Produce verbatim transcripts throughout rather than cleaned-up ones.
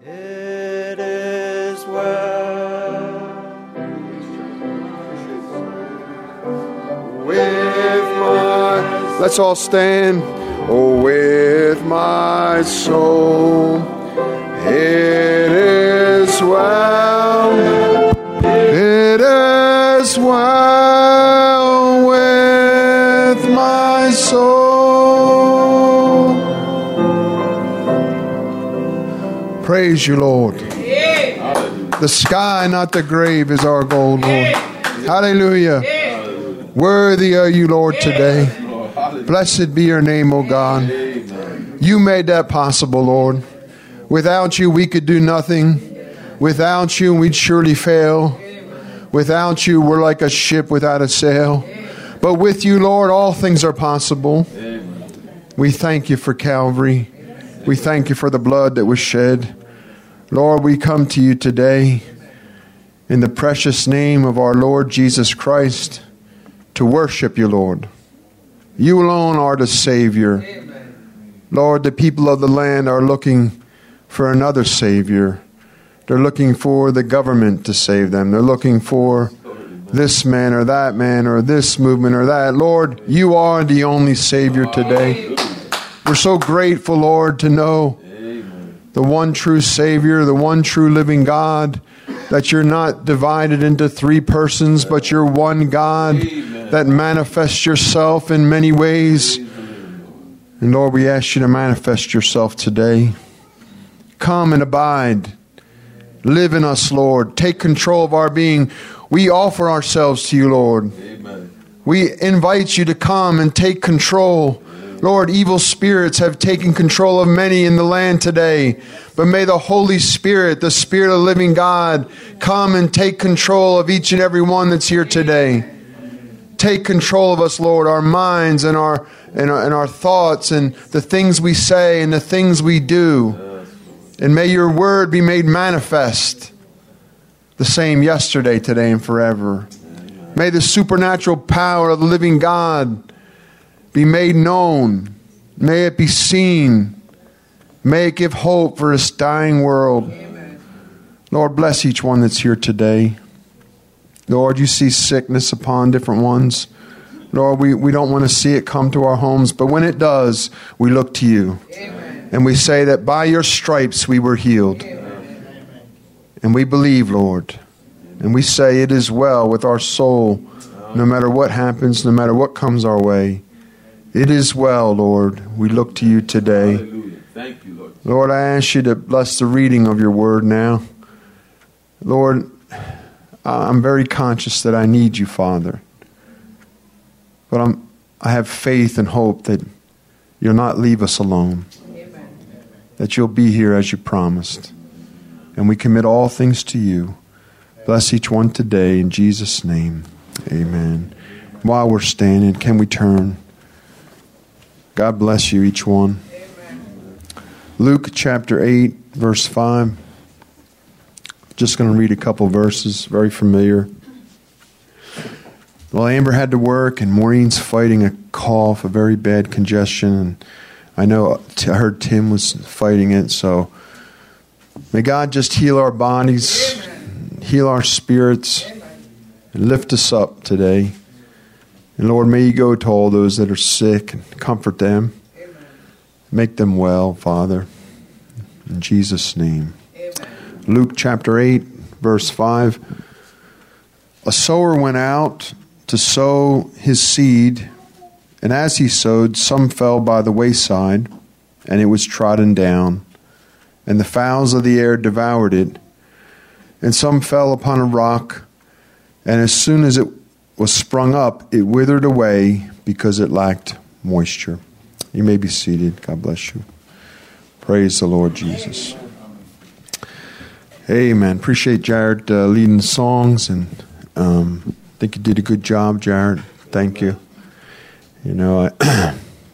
It is well with my... Let's all stand. Oh, with my soul, it is well. It is well with my soul. Praise you, Lord. The sky, not the grave, is our goal, Lord. Hallelujah. Worthy are you, Lord, today. Blessed be your name, O God. You made that possible, Lord. Without you, we could do nothing. Without you, we'd surely fail. Without you, we're like a ship without a sail. But with you, Lord, all things are possible. We thank you for Calvary. We thank you for the blood that was shed. Lord, we come to you today in the precious name of our Lord Jesus Christ to worship you, Lord. You alone are the Savior. Amen. Lord, the people of the land are looking for another Savior. They're looking for the government to save them. They're looking for this man or that man or this movement or that. Lord, you are the only Savior today. We're so grateful, Lord, to know the one true Savior, the one true living God, that you're not divided into three persons, but you're one God that manifests yourself in many ways. And Lord, we ask you to manifest yourself today. Come and abide. Live in us, Lord. Take control of our being. We offer ourselves to you, Lord. Amen. We invite you to come and take control. Lord, evil spirits have taken control of many in the land today. But may the Holy Spirit, the Spirit of the living God, come and take control of each and every one that's here today. Take control of us, Lord, our minds and our, and our, and our thoughts and the things we say and the things we do. And may your word be made manifest, the same yesterday, today, and forever. May the supernatural power of the living God be made known. May it be seen. May it give hope for this dying world. Amen. Lord, bless each one that's here today. Lord, you see sickness upon different ones. Lord, we, we don't want to see it come to our homes, but when it does, we look to you. Amen. And we say that by your stripes we were healed. Amen. And we believe, Lord. And we say it is well with our soul, no matter what happens, no matter what comes our way. It is well, Lord. We look to you today. Hallelujah. Thank you, Lord. Lord, I ask you to bless the reading of your word now. Lord, I'm very conscious that I need you, Father. But I'm, I have faith and hope that you'll not leave us alone. Amen. That you'll be here as you promised. And we commit all things to you. Bless each one today in Jesus' name. Amen. While we're standing, can we turn? God bless you, each one. Amen. Luke chapter eight, verse five. Just going to read a couple verses, very familiar. Well, Amber had to work, and Maureen's fighting a cough, a very bad congestion. And I know I heard Tim was fighting it. So may God just heal our bodies, Amen. Heal our spirits, Amen. And lift us up today. And Lord, may you go to all those that are sick and comfort them. Amen. Make them well, Father. In Jesus' name. Amen. Luke chapter eight, verse five. A sower went out to sow his seed, and as he sowed, some fell by the wayside, and it was trodden down, and the fowls of the air devoured it. And some fell upon a rock, and as soon as it was sprung up, it withered away because it lacked moisture. You may be seated. God bless you. Praise the Lord Jesus. Amen. Appreciate Jared uh, leading the songs, and um, I think you did a good job, Jared. Thank you. You know, I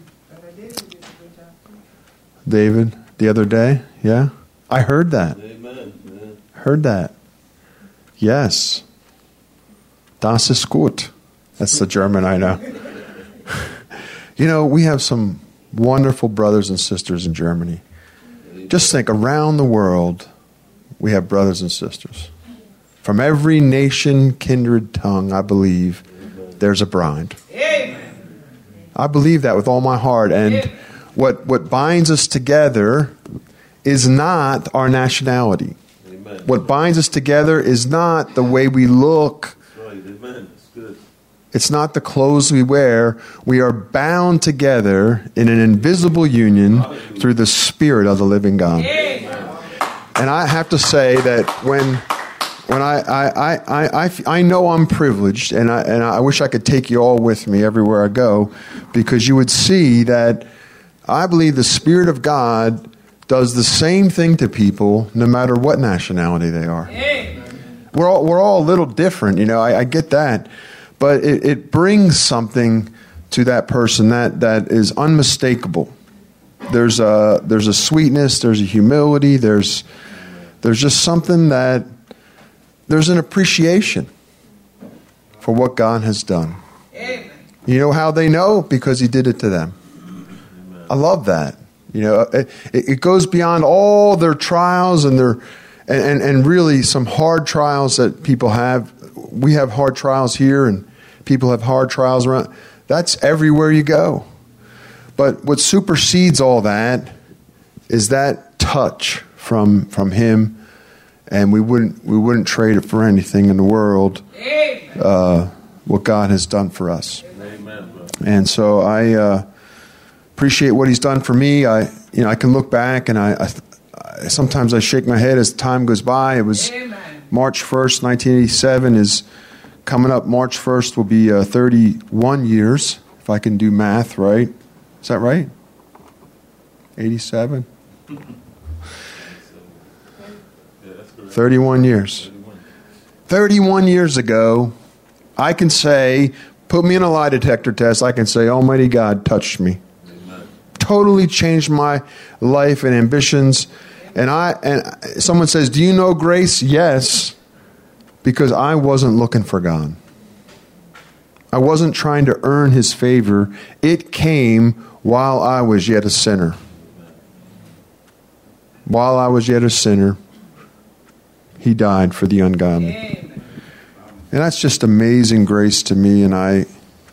David, the other day, yeah, I heard that. Amen. Heard that. Yes. Das ist gut. That's the German I know. You know, we have some wonderful brothers and sisters in Germany. Just think, around the world, we have brothers and sisters. From every nation, kindred, tongue, I believe there's a bride. Amen. I believe that with all my heart. And Amen. what what binds us together is not our nationality. Amen. What binds us together is not the way we look. That's right. Amen. That's good. It's not the clothes we wear. We are bound together in an invisible union Hallelujah. Through the Spirit of the living God. Amen. And I have to say that when when I I, I, I, I know I'm privileged, and I and I wish I could take you all with me everywhere I go, because you would see that I believe the Spirit of God does the same thing to people no matter what nationality they are. Amen. We're all we're all a little different, you know, I, I get that. But it, it brings something to that person that, that is unmistakable. There's a there's a sweetness, there's a humility, there's there's just something that there's an appreciation for what God has done. Amen. You know how they know? Because He did it to them. Amen. I love that. You know, it, it goes beyond all their trials and their and, and, and really some hard trials that people have. We have hard trials here, and people have hard trials around. That's everywhere you go. But what supersedes all that is that touch from from Him, and we wouldn't we wouldn't trade it for anything in the world. Uh, what God has done for us. Amen. And so I uh, appreciate what He's done for me. I you know I can look back, and I, I sometimes I shake my head as time goes by. It was Amen. March first, nineteen eighty-seven is coming up. March first will be uh, thirty-one years, if I can do math right. Is that right? eighty-seven? thirty-one years. thirty-one years ago, I can say, put me in a lie detector test, I can say, Almighty God touched me. Amen. Totally changed my life and ambitions. And I and someone says, do you know grace? Yes, because I wasn't looking for God. I wasn't trying to earn His favor. It came while I was yet a sinner. While I was yet a sinner, He died for the ungodly. And that's just amazing grace to me, and I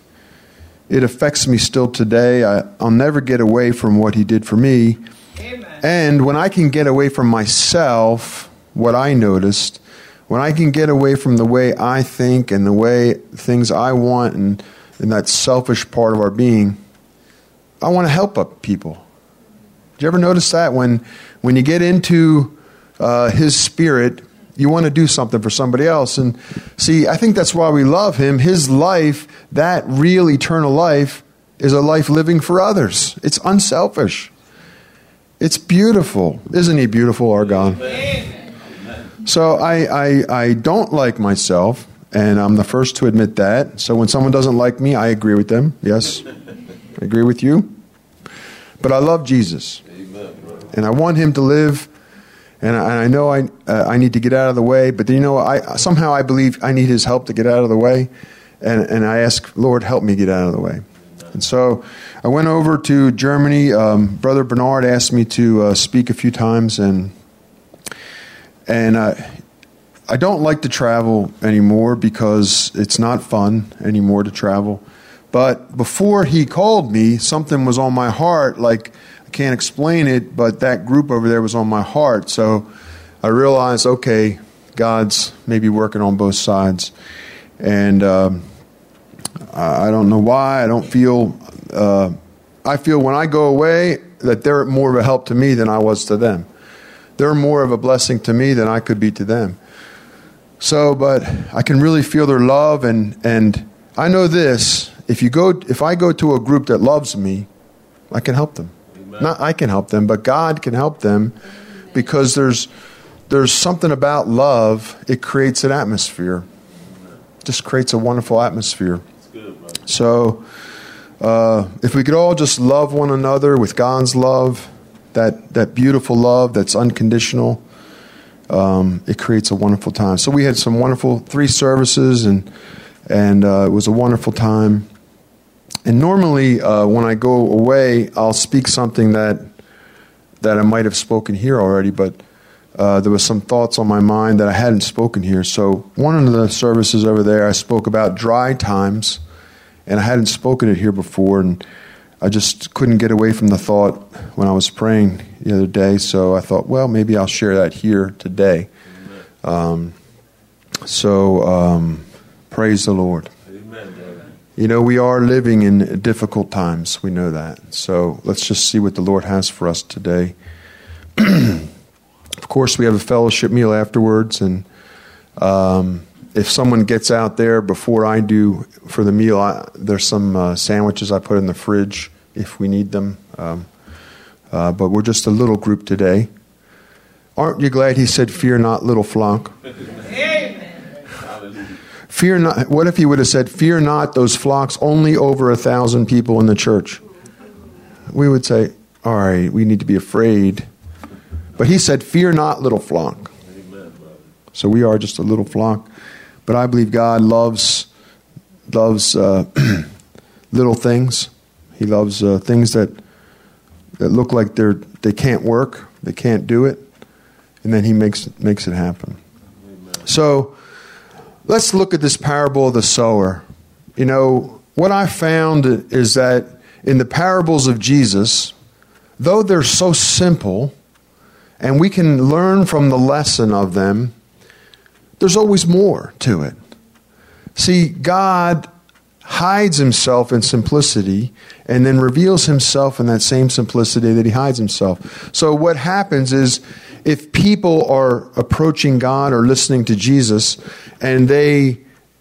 it affects me still today. I, I'll never get away from what He did for me. And when I can get away from myself, what I noticed, when I can get away from the way I think and the way things I want and, and that selfish part of our being, I want to help up people. Did you ever notice that? When when you get into uh, His Spirit, you want to do something for somebody else. And see, I think that's why we love Him. His life, that real eternal life, is a life living for others. It's unselfish. It's beautiful. Isn't He beautiful, our God? Amen. So I, I I don't like myself, and I'm the first to admit that. So when someone doesn't like me, I agree with them. Yes, I agree with you. But I love Jesus, and I want Him to live, and I, and I know I uh, I need to get out of the way. But you know, I somehow I believe I need His help to get out of the way, and and I ask, Lord, help me get out of the way. And so I went over to Germany. Um, Brother Bernard asked me to uh, speak a few times, and and uh, I don't like to travel anymore because it's not fun anymore to travel. But before he called me, something was on my heart. Like, I can't explain it, but that group over there was on my heart. So I realized, okay, God's maybe working on both sides, and. Um, I don't know why. I don't feel, uh, I feel when I go away that they're more of a help to me than I was to them. They're more of a blessing to me than I could be to them. So, but I can really feel their love, and, and I know this, if you go, if I go to a group that loves me, I can help them. Amen. Not I can help them, but God can help them, because there's, there's something about love. It creates an atmosphere. It just creates a wonderful atmosphere. So, uh, if we could all just love one another with God's love, that that beautiful love that's unconditional, um, it creates a wonderful time. So we had some wonderful three services, and and uh, it was a wonderful time. And normally, uh, when I go away, I'll speak something that that I might have spoken here already, but uh, there was some thoughts on my mind that I hadn't spoken here. So one of the services over there, I spoke about dry times, and I hadn't spoken it here before, and I just couldn't get away from the thought when I was praying the other day. So I thought, well, maybe I'll share that here today. Um, so um, praise the Lord. You know, we are living in difficult times. We know that. So let's just see what the Lord has for us today. Of course, we have a fellowship meal afterwards. And um, if someone gets out there before I do for the meal, I, there's some uh, sandwiches I put in the fridge if we need them. Um, uh, but we're just a little group today. Aren't you glad he said, "Fear not, little flock"? Fear not. What if he would have said, "Fear not, those flocks, only over a thousand people in the church"? We would say, all right, we need to be afraid. But he said, "Fear not, little flock." So we are just a little flock. But I believe God loves loves uh, little things. He loves uh, things that that look like they're they can't work, they can't do it, and then he makes makes it happen. So let's look at this parable of the sower. You know, what I found is that in the parables of Jesus, though they're so simple, and we can learn from the lesson of them, there's always more to it. See, God hides himself in simplicity and then reveals himself in that same simplicity that he hides himself. So what happens is, if people are approaching God or listening to Jesus and they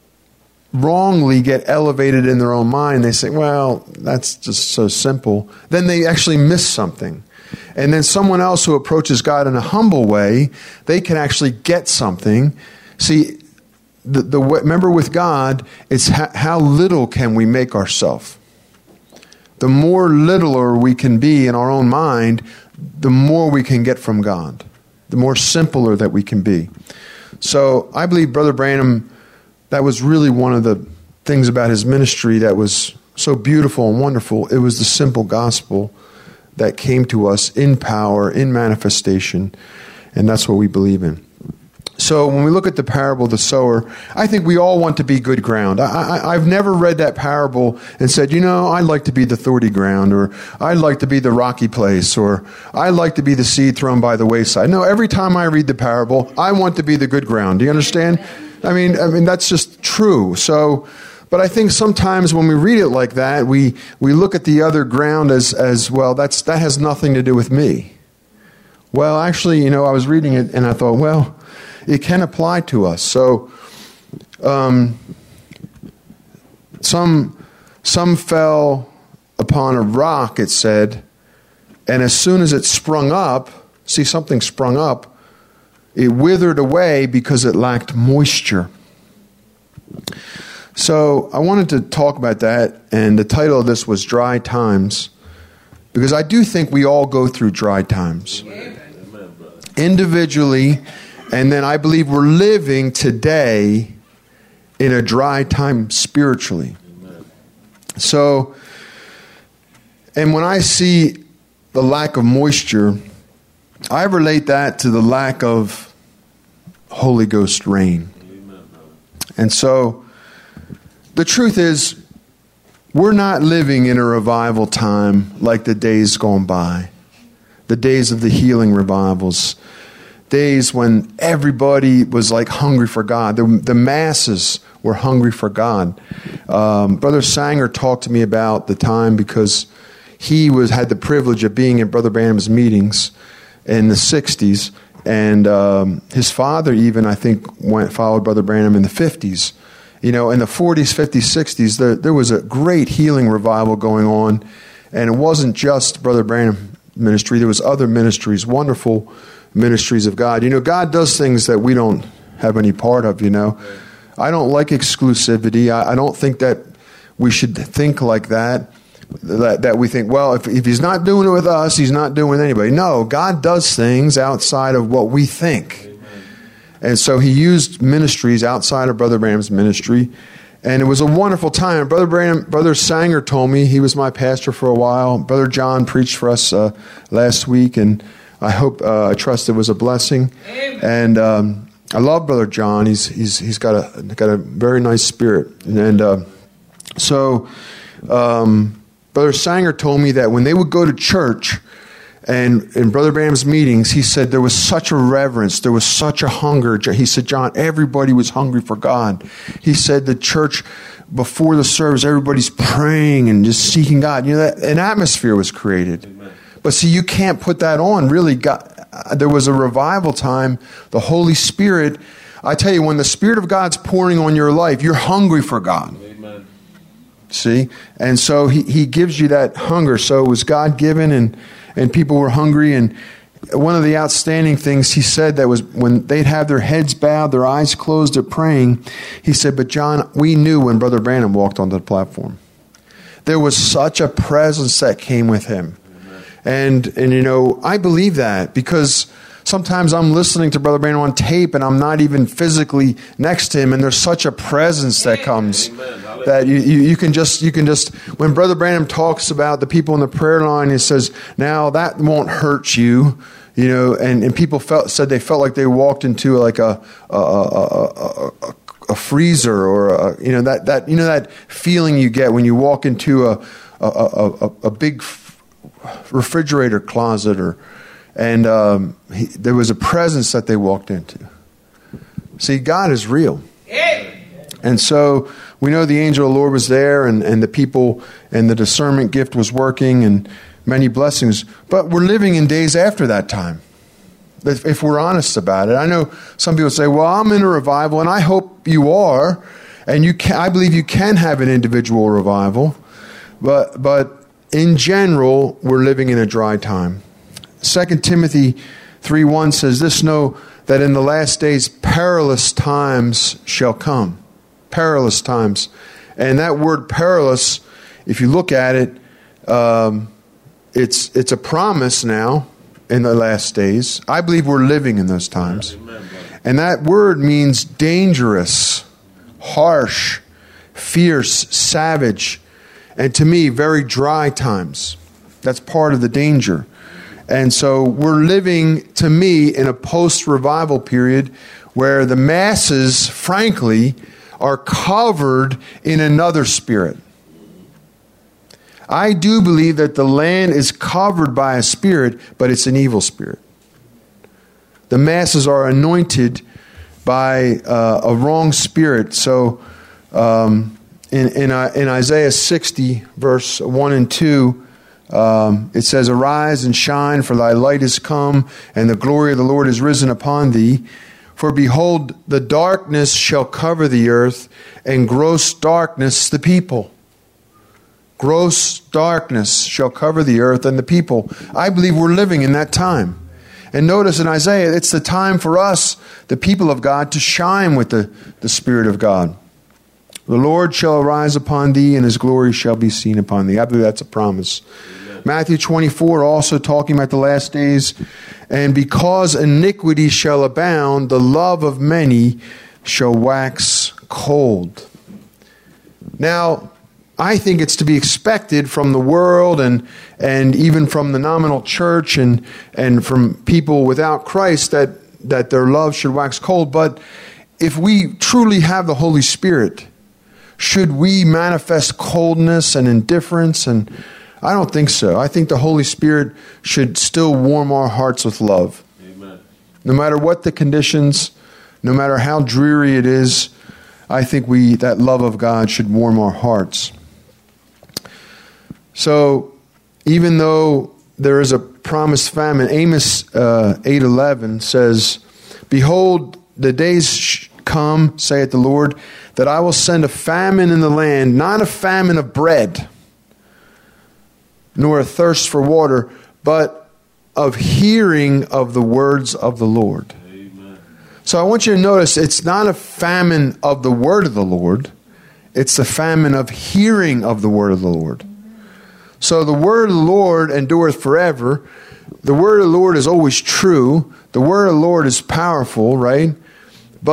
wrongly get elevated in their own mind, they say, well, that's just so simple, then they actually miss something. And then someone else who approaches God in a humble way, they can actually get something. See, the, the remember with God, it's ha- how little can we make ourselves. The more littler we can be in our own mind, the more we can get from God. The more simpler that we can be. So I believe Brother Branham, that was really one of the things about his ministry that was so beautiful and wonderful. It was the simple gospel that came to us in power, in manifestation, and that's what we believe in. So when we look at the parable of the sower, I think we all want to be good ground. I, I, I've never read that parable and said, you know, I'd like to be the thorny ground, or I'd like to be the rocky place, or I'd like to be the seed thrown by the wayside. No, every time I read the parable, I want to be the good ground. Do you understand? I mean, I mean that's just true. So, but I think sometimes when we read it like that, we we look at the other ground as as well. That's that has nothing to do with me. Well, actually, you know, I was reading it and I thought, well, it can apply to us. So, um, some some fell upon a rock, it said, and as soon as it sprung up, see, something sprung up, it withered away because it lacked moisture. So I wanted to talk about that, and the title of this was Dry Times, because I do think we all go through dry times. Individually. And then I believe we're living today in a dry time spiritually. Amen. So, and when I see the lack of moisture, I relate that to the lack of Holy Ghost rain. Amen. And so, the truth is, we're not living in a revival time like the days gone by. The days of the healing revivals. Days when everybody was like hungry for God. The, the masses were hungry for God. Um, Brother Sanger talked to me about the time because he was had the privilege of being at Brother Branham's meetings in the sixties, and um, his father even, I think, went followed Brother Branham in the fifties. You know, in the forties, fifties, sixties, there, there was a great healing revival going on, and it wasn't just Brother Branham ministry. There was other ministries, wonderful ministries of God. You know, God does things that we don't have any part of, you know. I don't like exclusivity. I, I don't think that we should think like that, that, that we think, well, if, if he's not doing it with us, he's not doing it with anybody. No, God does things outside of what we think. Amen. And so he used ministries outside of Brother Branham's ministry, and it was a wonderful time. Brother Branham, Brother Sanger told me, he was my pastor for a while. Brother John preached for us uh, last week, and I hope, uh, I trust it was a blessing. Amen. And um, I love Brother John. He's he's he's got a got a very nice spirit. And uh, so, um, Brother Sanger told me that when they would go to church, and in Brother Branham's meetings, he said there was such a reverence, there was such a hunger. He said, John, everybody was hungry for God. He said the church, before the service, everybody's praying and just seeking God. You know, that an atmosphere was created. Amen. But see, you can't put that on. Really, God, there was a revival time. The Holy Spirit, I tell you, when the Spirit of God's pouring on your life, you're hungry for God. Amen. See? And so he, he gives you that hunger. So it was God-given, and and people were hungry. And one of the outstanding things he said, that was when they'd have their heads bowed, their eyes closed, they're praying. He said, but John, we knew when Brother Branham walked onto the platform. There was such a presence that came with him. Amen. And, and you know, I believe that, because sometimes I'm listening to Brother Branham on tape and I'm not even physically next to him, and there's such a presence that comes. Amen. That you, you, you can just, you can just, when Brother Branham talks about the people in the prayer line, he says, now that won't hurt you, you know, and, and people felt, said they felt like they walked into like a, a, a, a, a, a freezer, or a, you know, that, that, you know, that feeling you get when you walk into a, a, a, a big refrigerator closet, or, and um, he, there was a presence that they walked into. See, God is real. And so we know the angel of the Lord was there, and, and the people, and the discernment gift was working, and many blessings. But we're living in days after that time, if, if we're honest about it. I know some people say, well, I'm in a revival, and I hope you are. And you can, I believe you can have an individual revival. But, but in general, we're living in a dry time. Second Timothy three one says, this, know that in the last days perilous times shall come. Perilous times. And that word perilous, if you look at it, um, it's it's a promise now in the last days. I believe we're living in those times. Amen. And that word means dangerous, harsh, fierce, savage, and to me, very dry times. That's part of the danger. And so we're living, to me, in a post-revival period where the masses, frankly, are covered in another spirit. I do believe that the land is covered by a spirit, but it's an evil spirit. The masses are anointed by uh, a wrong spirit. So um, in, in, uh, in Isaiah sixty, verse one and two, um, it says, arise and shine, for thy light is come, and the glory of the Lord is risen upon thee. For behold, the darkness shall cover the earth, and gross darkness the people. Gross darkness shall cover the earth and the people. I believe we're living in that time. And notice in Isaiah, it's the time for us, the people of God, to shine with the, the Spirit of God. The Lord shall arise upon thee, and his glory shall be seen upon thee. I believe that's a promise. Amen. Matthew twenty-four, also talking about the last days. And because iniquity shall abound, the love of many shall wax cold. Now, I think it's to be expected from the world, and and even from the nominal church, and and from people without Christ, that, that their love should wax cold. But if we truly have the Holy Spirit, should we manifest coldness and indifference? And I don't think so. I think the Holy Spirit should still warm our hearts with love. Amen. No matter what the conditions, no matter how dreary it is, I think we that love of God should warm our hearts. So, even though there is a promised famine, Amos uh, eight eleven says, behold, the days come, saith the Lord, that I will send a famine in the land, not a famine of bread, nor a thirst for water, but of hearing of the words of the Lord. Amen. So I want you to notice, it's not a famine of the word of the Lord, it's the famine of hearing of the word of the Lord. So the word of the Lord endureth forever. The word of the Lord is always true. The word of the Lord is powerful, right? But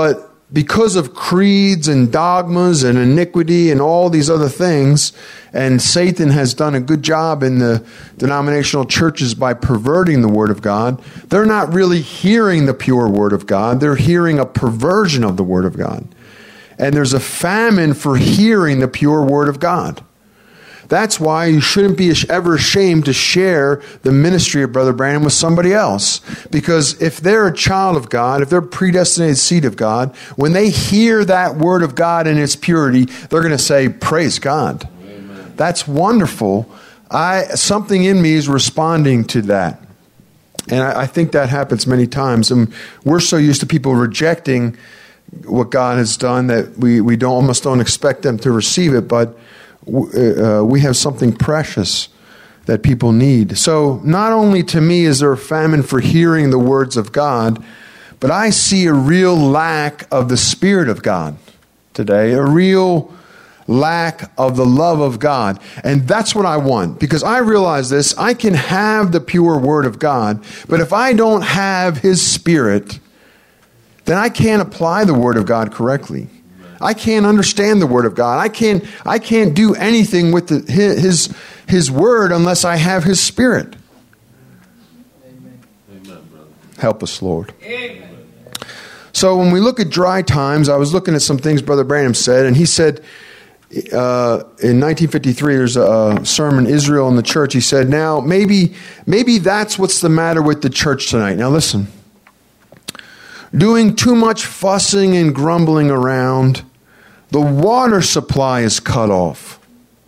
because of creeds and dogmas and iniquity and all these other things, and Satan has done a good job in the denominational churches by perverting the Word of God, they're not really hearing the pure Word of God. They're hearing a perversion of the Word of God. And there's a famine for hearing the pure Word of God. That's why you shouldn't be ever ashamed to share the ministry of Brother Branham with somebody else. Because if they're a child of God, if they're a predestinated seed of God, when they hear that Word of God in its purity, they're going to say, praise God. Amen. That's wonderful. I something in me is responding to that. And I, I think that happens many times. And we're so used to people rejecting what God has done that we, we don't almost don't expect them to receive it. But Uh, we have something precious that people need. So not only to me is there a famine for hearing the words of God, but I see a real lack of the Spirit of God today, a real lack of the love of God. And that's what I want, because I realize this. I can have the pure Word of God, but if I don't have His Spirit, then I can't apply the Word of God correctly. I can't understand the Word of God. I can't, I can't do anything with the, his, his Word unless I have His Spirit. Amen. Help us, Lord. Amen. So when we look at dry times, I was looking at some things Brother Branham said, and he said uh, in nineteen fifty-three, there's a sermon, Israel in the Church. He said, now, maybe, maybe that's what's the matter with the church tonight. Now listen. Doing too much fussing and grumbling around, the water supply is cut off.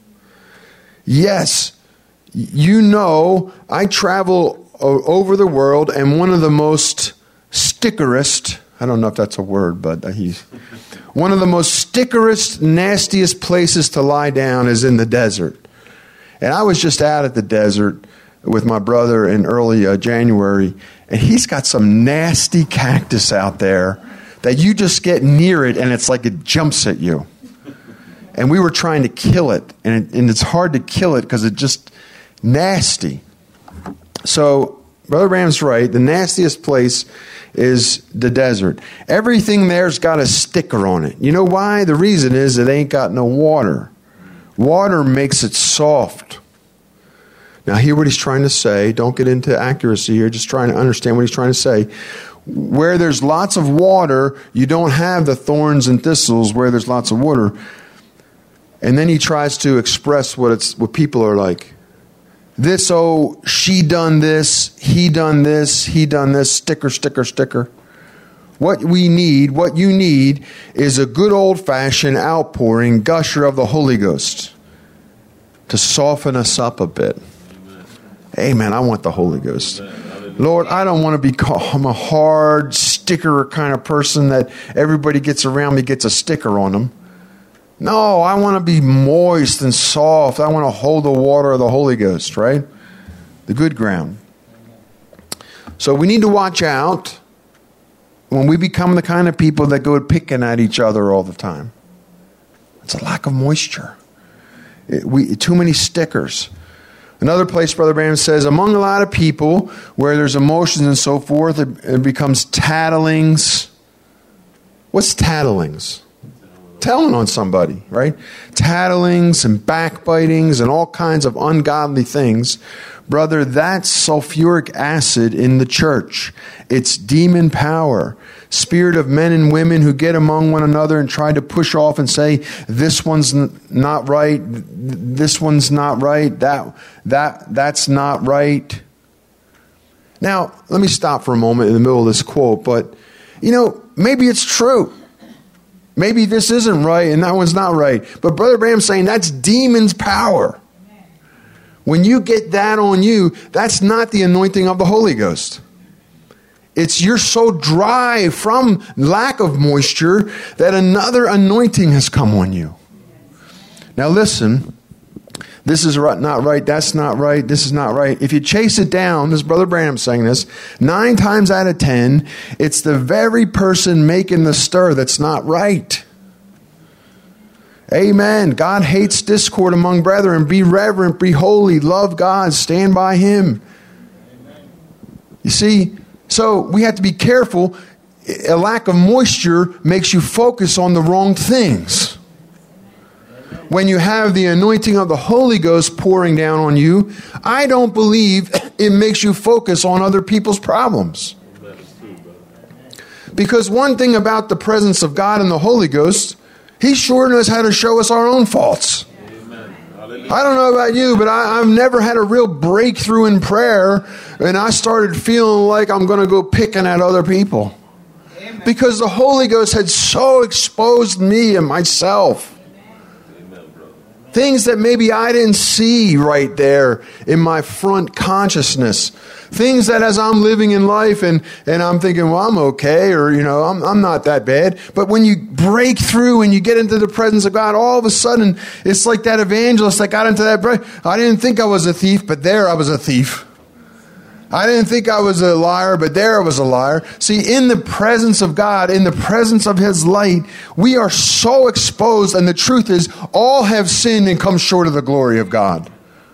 Yes, you know, I travel over the world, and one of the most stickerest, I don't know if that's a word, but he's one of the most stickerest, nastiest places to lie down is in the desert. And I was just out at the desert with my brother in early uh, January, and he's got some nasty cactus out there that you just get near it and it's like it jumps at you. And we were trying to kill it, and, it, and it's hard to kill it because it's just nasty. So Brother Branham's right. The nastiest place is the desert. Everything there's got a sticker on it. You know why? The reason is it ain't got no water. Water makes it soft. Now, hear what he's trying to say. Don't get into accuracy here. Just trying to understand what he's trying to say. Where there's lots of water, you don't have the thorns and thistles where there's lots of water. And then he tries to express what it's what people are like. This, oh, she done this, he done this, he done this, sticker, sticker, sticker. What we need, what you need, is a good old-fashioned outpouring, gusher of the Holy Ghost to soften us up a bit. Amen. I want the Holy Ghost. Lord, I don't want to become a hard sticker kind of person that everybody gets around me gets a sticker on them. No, I want to be moist and soft. I want to hold the water of the Holy Ghost, right? The good ground. So we need to watch out when we become the kind of people that go picking at each other all the time. It's a lack of moisture. It, we too many stickers. Another place, Brother Branham says, among a lot of people where there's emotions and so forth, it, it becomes tattlings. What's tattlings? Telling on somebody, right? Tattlings and backbitings and all kinds of ungodly things. Brother, that's sulfuric acid in the church. It's demon power. Spirit of men and women who get among one another and try to push off and say, this one's not right, this one's not right, that that that's not right. Now, let me stop for a moment in the middle of this quote, but, you know, maybe it's true. Maybe this isn't right and that one's not right. But Brother Branham's saying that's demon's power. When you get that on you, that's not the anointing of the Holy Ghost. It's you're so dry from lack of moisture that another anointing has come on you. Now listen, this is not right, that's not right, this is not right. If you chase it down, this is Brother Branham saying this, nine times out of ten, it's the very person making the stir that's not right. Amen. God hates discord among brethren. Be reverent, be holy, love God, stand by Him. You see, so we have to be careful. a lack of moisture makes you focus on the wrong things. When you have the anointing of the Holy Ghost pouring down on you, I don't believe it makes you focus on other people's problems. Because one thing about the presence of God and the Holy Ghost, He sure knows how to show us our own faults. I don't know about you, but I, I've never had a real breakthrough in prayer, and I started feeling like I'm going to go picking at other people. Amen. Because the Holy Ghost had so exposed me and myself. Amen, things that maybe I didn't see right there in my front consciousness. Things that as I'm living in life and, and I'm thinking, well, I'm okay, or, you know, I'm, I'm not that bad. But when you break through and you get into the presence of God, all of a sudden, it's like that evangelist that got into that break. I didn't think I was a thief, but there I was a thief. I didn't think I was a liar, but there I was a liar. See, in the presence of God, in the presence of His light, we are so exposed. And the truth is, all have sinned and come short of the glory of God.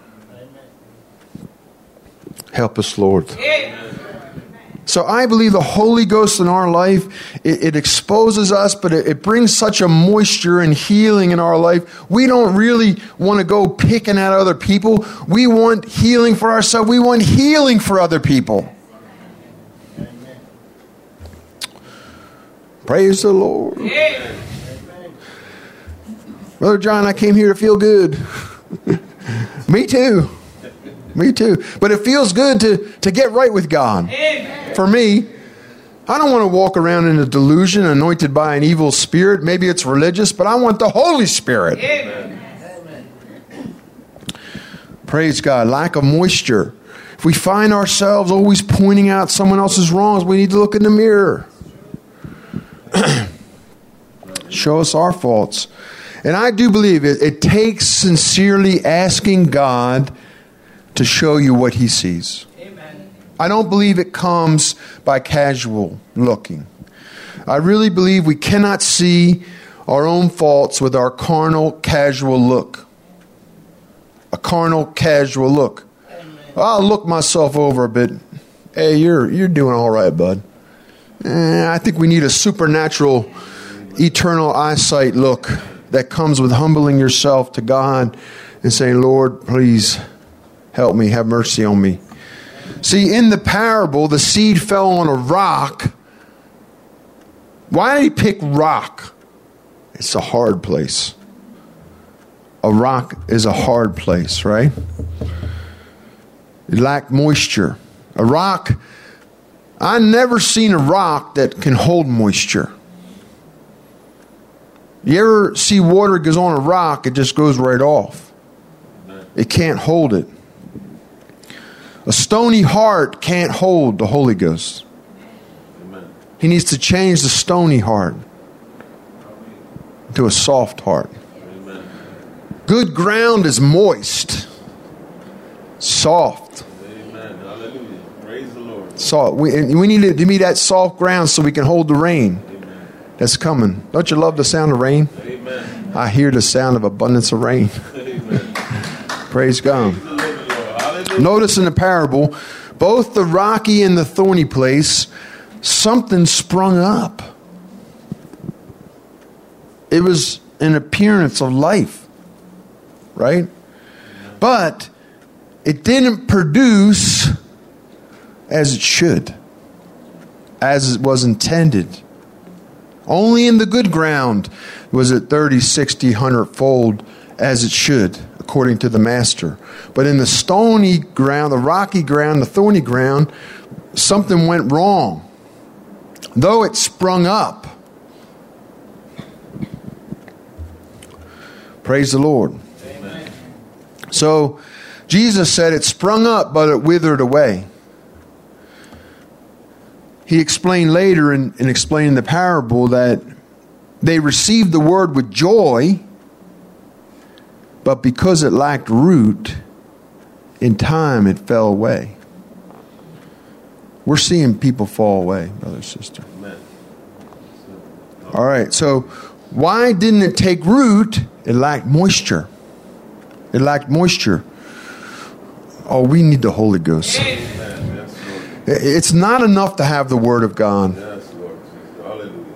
Help us, Lord. So I believe the Holy Ghost in our life, it, it exposes us, but it, it brings such a moisture and healing in our life. We don't really want to go picking at other people. We want healing for ourselves. We want healing for other people. Amen. Praise the Lord. Yeah. Brother John, I came here to feel good. Me too. Me too. But it feels good to, to get right with God. Amen. For me, I don't want to walk around in a delusion anointed by an evil spirit. Maybe it's religious, but I want the Holy Spirit. Amen. Praise God. Lack of moisture. If we find ourselves always pointing out someone else's wrongs, we need to look in the mirror. Show us our faults. And I do believe it, it takes sincerely asking God to show you what He sees. Amen. I don't believe it comes by casual looking. I really believe we cannot see our own faults with our carnal, casual look. A carnal, casual look. Amen. I'll look myself over a bit. Hey, you're you're doing all right, bud. Eh, I think we need a supernatural, eternal eyesight look that comes with humbling yourself to God and saying, Lord, please help me, have mercy on me. See, in the parable, the seed fell on a rock. Why did He pick rock? It's a hard place. A rock is a hard place, right? It lacked moisture. A rock, I've never seen a rock that can hold moisture. You ever see water goes on a rock, it just goes right off. It can't hold it. A stony heart can't hold the Holy Ghost. Amen. He needs to change the stony heart to a soft heart. Amen. Good ground is moist, soft. Amen. Hallelujah. Praise the Lord. Soft. We, we need to be that soft ground so we can hold the rain. Amen. That's coming. Don't you love the sound of rain? Amen. I hear the sound of abundance of rain. Amen. Praise God. Notice in the parable, both the rocky and the thorny place, something sprung up. It was an appearance of life, right? But it didn't produce as it should, as it was intended. Only in the good ground was it thirty, sixty, one hundred fold as it should, according to the master. But in the stony ground, the rocky ground, the thorny ground, something went wrong. Though it sprung up. Praise the Lord. Amen. So, Jesus said it sprung up, but it withered away. He explained later in, in explaining the parable that they received the word with joy, but because it lacked root, in time it fell away. We're seeing people fall away, brother and sister. Amen. All right, so why didn't it take root? It lacked moisture. It lacked moisture. Oh, we need the Holy Ghost. Amen. It's not enough to have the Word of God.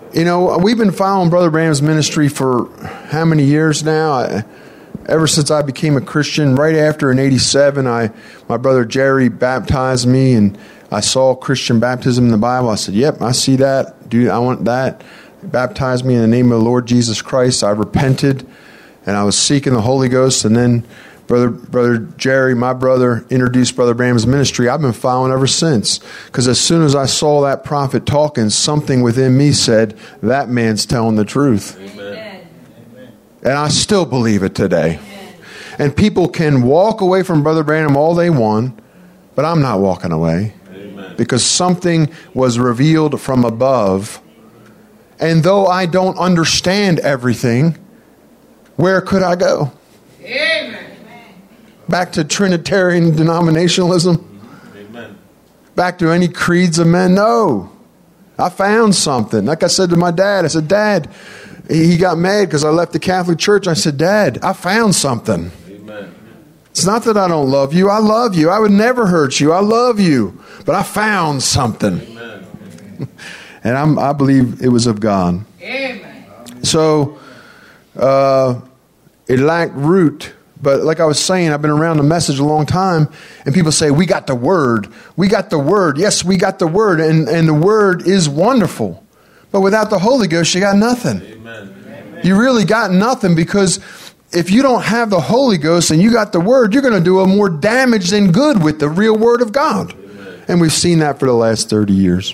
You know, we've been following Brother Branham's ministry for how many years now? I, ever since I became a Christian. Right after in eighty-seven, I my brother Jerry baptized me, and I saw Christian baptism in the Bible. I said, yep, I see that. Dude, I want that. He baptized me in the name of the Lord Jesus Christ. I repented, and I was seeking the Holy Ghost, and then Brother Brother Jerry, my brother, introduced Brother Branham's ministry. I've been following ever since. Because as soon as I saw that prophet talking, something within me said, that man's telling the truth. Amen. And I still believe it today. Amen. And people can walk away from Brother Branham all they want, but I'm not walking away. Amen. Because something was revealed from above. And though I don't understand everything, where could I go? Amen. Back to Trinitarian denominationalism? Amen. Back to any creeds of men? No. I found something. Like I said to my dad, I said, Dad, he got mad because I left the Catholic Church. I said, Dad, I found something. Amen. It's not that I don't love you. I love you. I would never hurt you. I love you. But I found something. Amen. And I'm, I believe it was of God. Amen. So, uh, it lacked root. But like I was saying, I've been around the message a long time, and people say, we got the word. We got the word. Yes, we got the word, and, and the word is wonderful. But without the Holy Ghost, you got nothing. Amen. You really got nothing, because if you don't have the Holy Ghost and you got the word, you're going to do a more damage than good with the real word of God. Amen. And we've seen that for the last thirty years.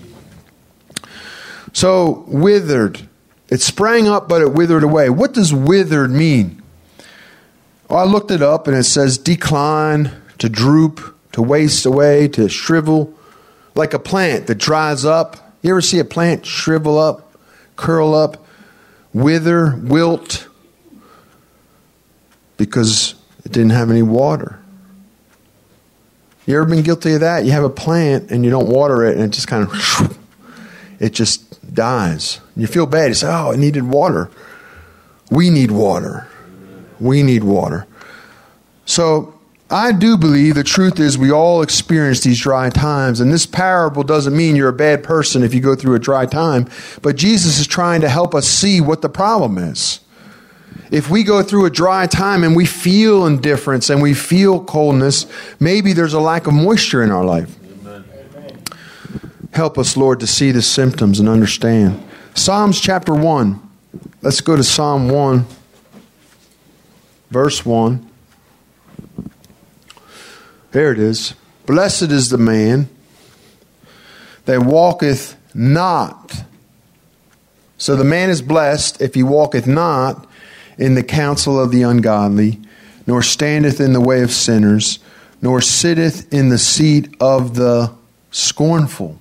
So, withered. It sprang up, but it withered away. What does withered mean? Well, I looked it up, and it says decline, to droop, to waste away, to shrivel, like a plant that dries up. You ever see a plant shrivel up, curl up, wither, wilt, because it didn't have any water? You ever been guilty of that? You have a plant, and you don't water it, and it just kind of, it just dies. You feel bad. You say, oh, it needed water. We need water. We need water. So I do believe the truth is we all experience these dry times. And this parable doesn't mean you're a bad person if you go through a dry time. But Jesus is trying to help us see what the problem is. If we go through a dry time and we feel indifference and we feel coldness, maybe there's a lack of moisture in our life. Amen. Help us, Lord, to see the symptoms and understand. Psalms chapter one. Let's go to Psalm one. Verse one. There it is. Blessed is the man that walketh not. So the man is blessed if he walketh not in the counsel of the ungodly, nor standeth in the way of sinners, nor sitteth in the seat of the scornful.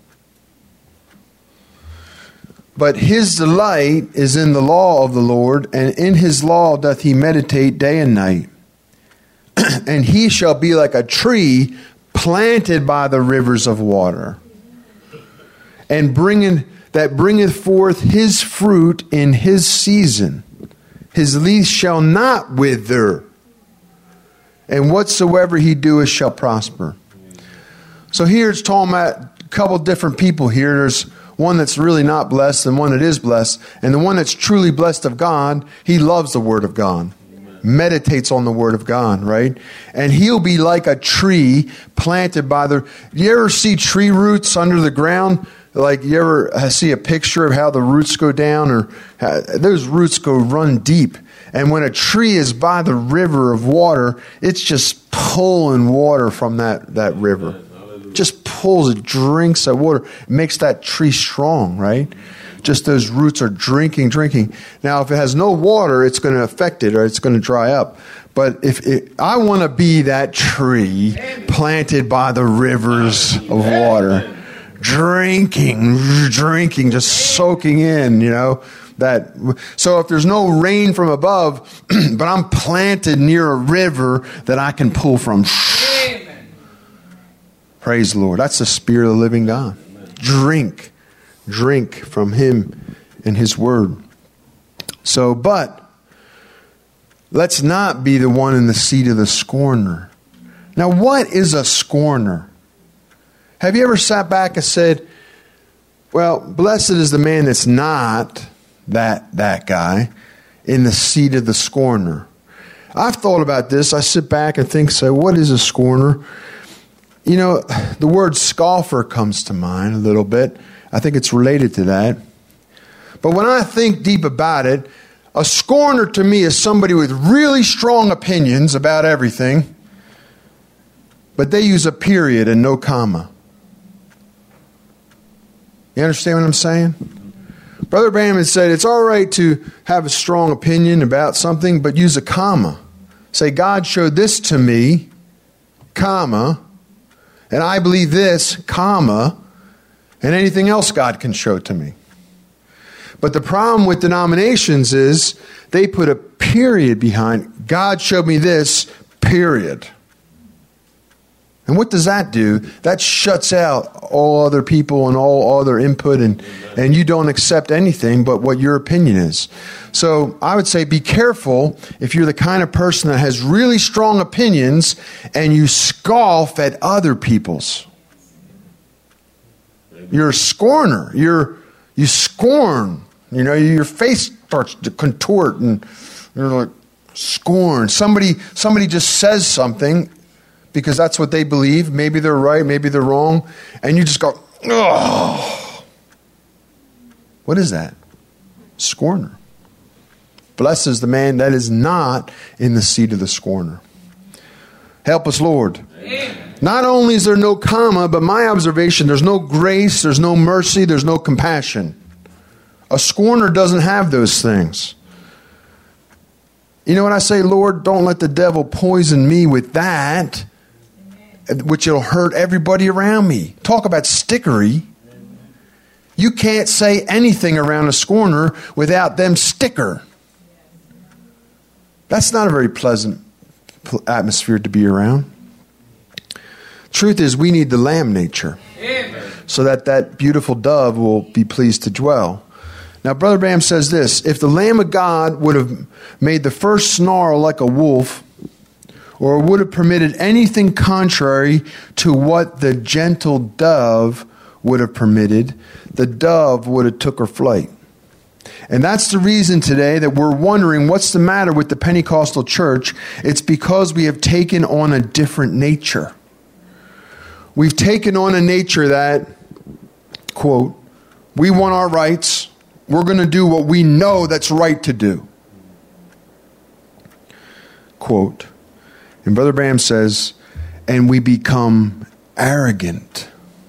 But his delight is in the law of the Lord, and in his law doth he meditate day and night. And he shall be like a tree planted by the rivers of water, and bringeth, that bringeth forth his fruit in his season. His leaf shall not wither, and whatsoever he doeth shall prosper. So here it's talking about a couple different people here. There's one that's really not blessed and one that is blessed. And the one that's truly blessed of God, he loves the Word of God. Amen. Meditates on the Word of God, right? And he'll be like a tree planted by the... You ever see tree roots under the ground? Like you ever see a picture of how the roots go down? Or how, those roots go run deep. And when a tree is by the river of water, it's just pulling water from that, that river. Just pulls it, drinks that water, makes that tree strong, right? Just those roots are drinking, drinking. Now, if it has no water, it's going to affect it or it's going to dry up. But if it, I want to be that tree planted by the rivers of water, drinking, drinking, just soaking in, you know, that. So if there's no rain from above, but I'm planted near a river that I can pull from. Praise the Lord. That's the Spirit of the living God. Drink. Drink from Him and His Word. So, but let's not be the one in the seat of the scorner. Now, what is a scorner? Have you ever sat back and said, well, blessed is the man that's not that that guy in the seat of the scorner. I've thought about this. I sit back and think, so what is a scorner? You know, the word scoffer comes to mind a little bit. I think it's related to that. But when I think deep about it, a scorner to me is somebody with really strong opinions about everything, but they use a period and no comma. You understand what I'm saying? Brother Branham has said it's all right to have a strong opinion about something, but use a comma. Say, God showed this to me, comma, and I believe this, comma, and anything else God can show to me. But the problem with denominations is they put a period behind, God showed me this, period. And what does that do? That shuts out all other people and all other input, and, and you don't accept anything but what your opinion is. So I would say be careful if you're the kind of person that has really strong opinions and you scoff at other people's. You're a scorner. You're you scorn. You know, your face starts to contort and you're like, scorn. Somebody somebody just says something because that's what they believe. Maybe they're right, maybe they're wrong. And you just go, oh. What is that? Scorner. Blessed is the man that is not in the seat of the scorner. Help us, Lord. Amen. Not only is there no comma, but my observation, there's no grace, there's no mercy, there's no compassion. A scorner doesn't have those things. You know what I say, Lord, don't let the devil poison me with that, which will hurt everybody around me. Talk about stickery. You can't say anything around a scorner without them sticker. That's not a very pleasant atmosphere to be around. Truth is, we need the lamb nature. Amen. So that that beautiful dove will be pleased to dwell. Now, Brother Branham says this: if the Lamb of God would have made the first snarl like a wolf, or would have permitted anything contrary to what the gentle dove would have permitted, the dove would have took her flight. And that's the reason today that we're wondering what's the matter with the Pentecostal church. It's because we have taken on a different nature. We've taken on a nature that, quote, we want our rights. We're going to do what we know that's right to do. Quote, and Brother Branham says, and we become arrogant.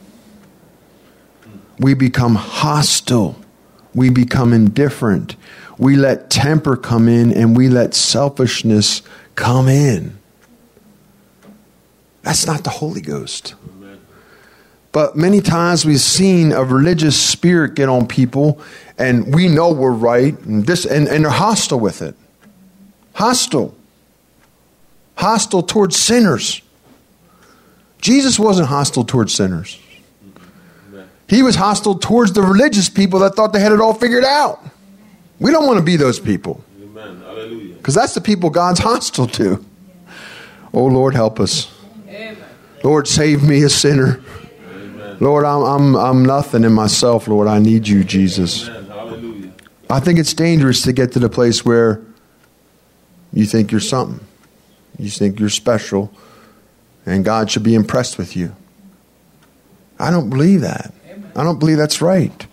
We become hostile. We become indifferent. We let temper come in and we let selfishness come in. That's not the Holy Ghost. Amen. But many times we've seen a religious spirit get on people and we know we're right and, this, and, and they're hostile with it. Hostile. Hostile towards sinners. Jesus wasn't hostile towards sinners. He was hostile towards the religious people that thought they had it all figured out. We don't want to be those people. Because that's the people God's hostile to. Oh, Lord, help us. Amen. Lord, save me, a sinner. Amen. Lord, I'm, I'm, I'm nothing in myself, Lord. I need you, Jesus. I think it's dangerous to get to the place where you think you're something. You think you're special, and God should be impressed with you. I don't believe that. I don't believe that's right.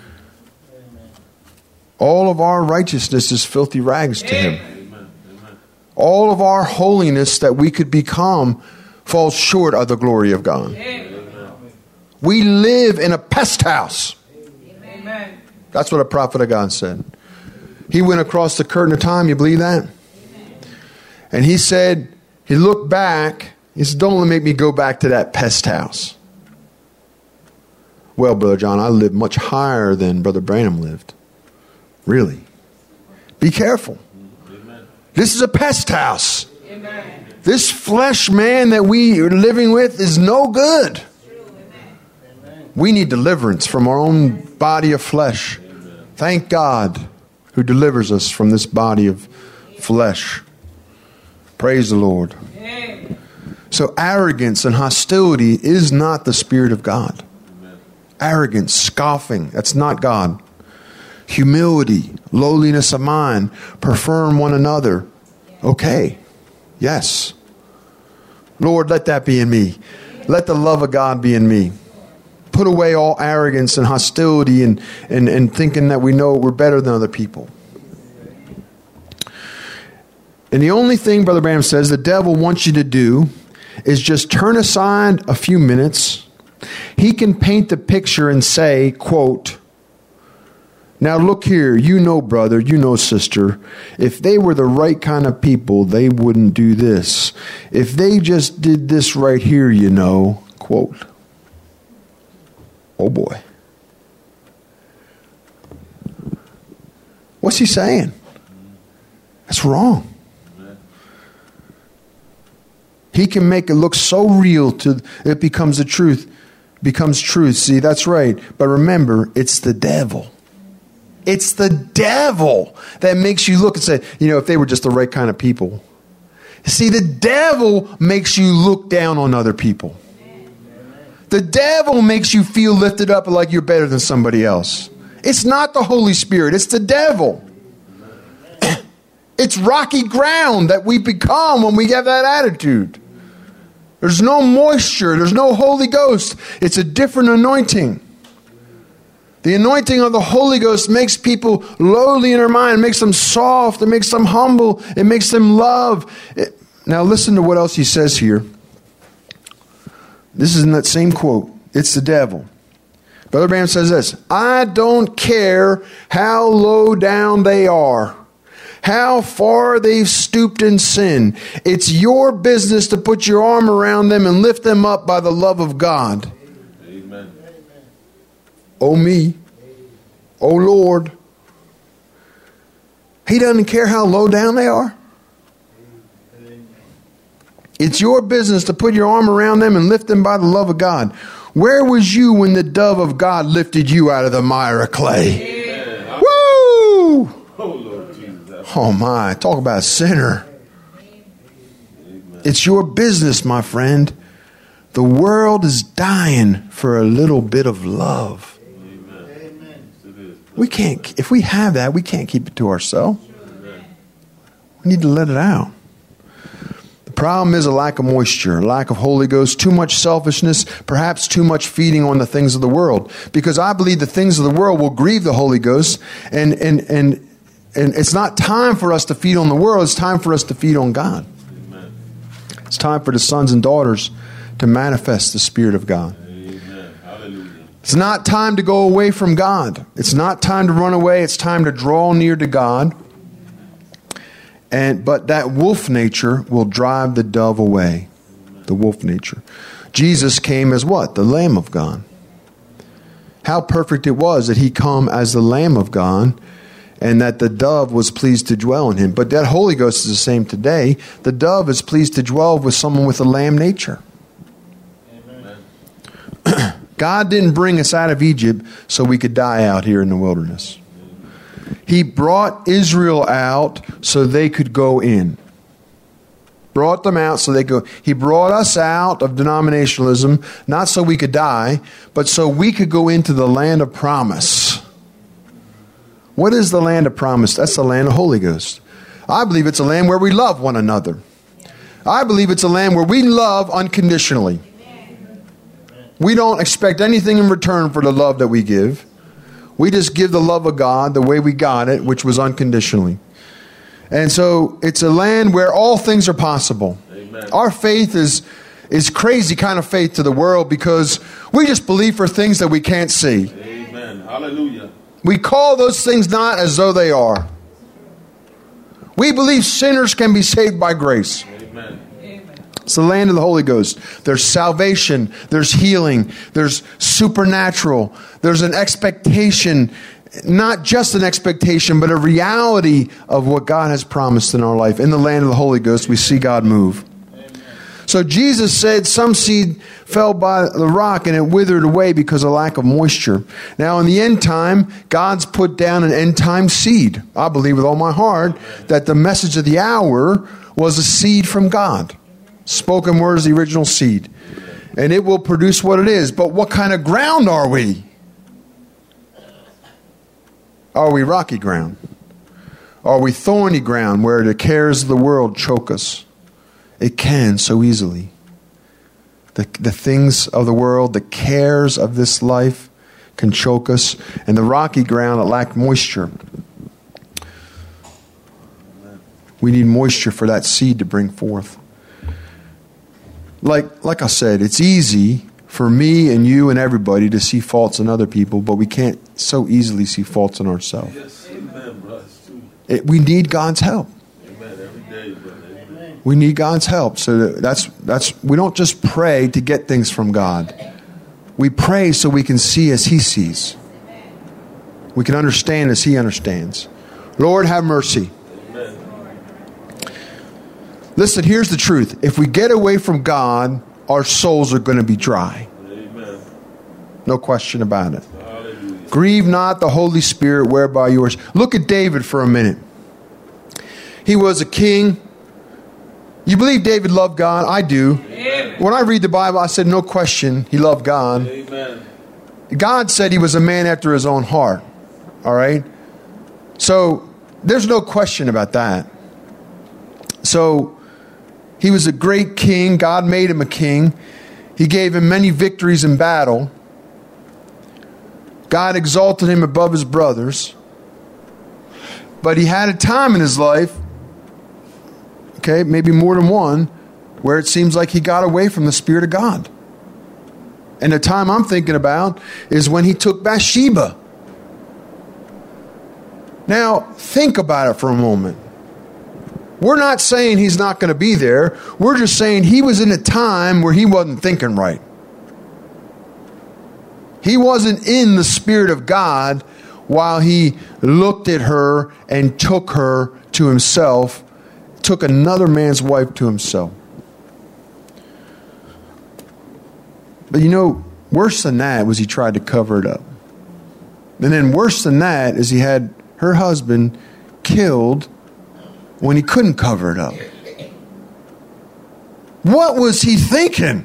All of our righteousness is filthy rags to Him. All of our holiness that we could become falls short of the glory of God. We live in a pest house. That's what a prophet of God said. He went across the curtain of time. You believe that? And he said, he looked back. He said, don't make me go back to that pest house. Well, Brother John, I lived much higher than Brother Branham lived. Really. Be careful. Amen. This is a pest house. Amen. This flesh man that we are living with is no good. Amen. We need deliverance from our own body of flesh. Amen. Thank God who delivers us from this body of flesh. Praise the Lord. Amen. So arrogance and hostility is not the Spirit of God. Arrogance, scoffing, that's not God. humility, lowliness of mind, preferring one another. Okay. Yes. Lord, let that be in me. Let the love of God be in me. Put away all arrogance and hostility and, and, and thinking that we know we're better than other people. And the only thing, Brother Branham says, the devil wants you to do is just turn aside a few minutes. He can paint the picture and say, quote, now look here, you know, brother, you know, sister, if they were the right kind of people, they wouldn't do this. If they just did this right here, you know, quote. Oh boy. What's he saying? That's wrong. He can make it look so real to it becomes the truth. Becomes truth. See, that's right. But remember, it's the devil. It's the devil that makes you look and say, you know, if they were just the right kind of people. See, the devil makes you look down on other people. The devil makes you feel lifted up like you're better than somebody else. It's not the Holy Spirit. It's the devil. It's rocky ground that we become when we have that attitude. There's no moisture. There's no Holy Ghost. It's a different anointing. The anointing of the Holy Ghost makes people lowly in their mind. It makes them soft. It makes them humble. It makes them love. It, now listen to what else he says here. This is in that same quote. It's the devil. Brother Branham says this. I don't care how low down they are, how far they've stooped in sin. It's your business to put your arm around them and lift them up by the love of God. Amen. Oh me. Oh Lord. He doesn't care how low down they are. It's your business to put your arm around them and lift them by the love of God. Where was you when the dove of God lifted you out of the mire of clay? Amen. Woo! Oh, Lord Jesus. Oh my, talk about a sinner. Amen. It's your business, my friend. The world is dying for a little bit of love. Amen. We can't, if we have that, we can't keep it to ourselves. Amen. We need to let it out. The problem is a lack of moisture, a lack of Holy Ghost, too much selfishness, perhaps too much feeding on the things of the world. Because I believe the things of the world will grieve the Holy Ghost, and and and and it's not time for us to feed on the world, it's time for us to feed on God. Amen. It's time for the sons and daughters to manifest the Spirit of God. Amen. Hallelujah. It's not time to go away from God. It's not time to run away, it's time to draw near to God. And but that wolf nature will drive the dove away. The wolf nature. Jesus came as what? The Lamb of God. How perfect it was that he come as the Lamb of God, and that the dove was pleased to dwell in him. But that Holy Ghost is the same today. The dove is pleased to dwell with someone with a lamb nature. Amen. God didn't bring us out of Egypt so we could die out here in the wilderness. He brought Israel out so they could go in. Brought them out so they go. He brought us out of denominationalism, not so we could die, but so we could go into the land of promise. What is the land of promise? That's the land of Holy Ghost. I believe it's a land where we love one another. I believe it's a land where we love unconditionally. We don't expect anything in return for the love that we give. We just give the love of God the way we got it, which was unconditionally. And so it's a land where all things are possible. Amen. Our faith is is crazy kind of faith to the world because we just believe for things that we can't see. Amen. Hallelujah. We call those things not as though they are. We believe sinners can be saved by grace. Amen. It's the land of the Holy Ghost. There's salvation. There's healing. There's supernatural. There's an expectation, not just an expectation, but a reality of what God has promised in our life. In the land of the Holy Ghost, we see God move. Amen. So Jesus said some seed fell by the rock and it withered away because of lack of moisture. Now in the end time, God's put down an end time seed. I believe with all my heart that the message of the hour was a seed from God. Spoken word is the original seed. And it will produce what it is. But what kind of ground are we? Are we rocky ground? Are we thorny ground where the cares of the world choke us? It can so easily. The, the things of the world, the cares of this life can choke us. And the rocky ground that lack moisture. We need moisture for that seed to bring forth. Like, like I said, it's easy for me and you and everybody to see faults in other people, but we can't so easily see faults in ourselves. Yes, amen, brother. It, we need God's help. Amen. Every day, brother. Amen. We need God's help. So that's that's we don't just pray to get things from God. We pray so we can see as He sees. We can understand as He understands. Lord, have mercy. Amen. Listen, here's the truth. If we get away from God, our souls are going to be dry. Amen. No question about it. Hallelujah. Grieve not the Holy Spirit whereby you are. Look at David for a minute. He was a king. You believe David loved God? I do. Amen. When I read the Bible, I said, no question, he loved God. Amen. God said he was a man after his own heart. All right? So, there's no question about that. So, he was a great king. God made him a king. He gave him many victories in battle. God exalted him above his brothers. But he had a time in his life, okay, maybe more than one, where it seems like he got away from the Spirit of God. And the time I'm thinking about is when he took Bathsheba. Now, think about it for a moment. We're not saying he's not going to be there. We're just saying he was in a time where he wasn't thinking right. He wasn't in the Spirit of God while he looked at her and took her to himself, took another man's wife to himself. But you know, worse than that was he tried to cover it up. And then worse than that is he had her husband killed when he couldn't cover it up. What was he thinking?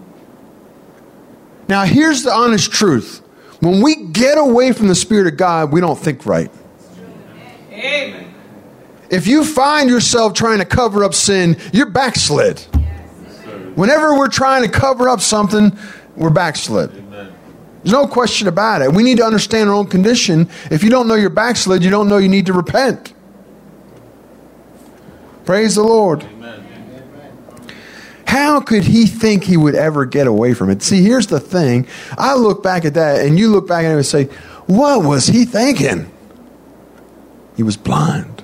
Now, here's the honest truth. When we get away from the Spirit of God, we don't think right. Amen. If you find yourself trying to cover up sin, you're backslid. Whenever we're trying to cover up something, we're backslid. Amen. There's no question about it. We need to understand our own condition. If you don't know you're backslid, you don't know you need to repent. Praise the Lord. Amen. How could he think he would ever get away from it? See, here's the thing. I look back at that, and you look back at it and say, what was he thinking? He was blind.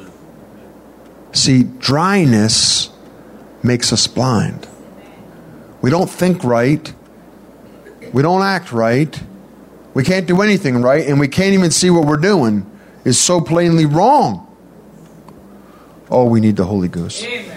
See, dryness makes us blind. We don't think right. We don't act right. We can't do anything right, and we can't even see what we're doing is so plainly wrong. Oh, we need the Holy Ghost. Amen.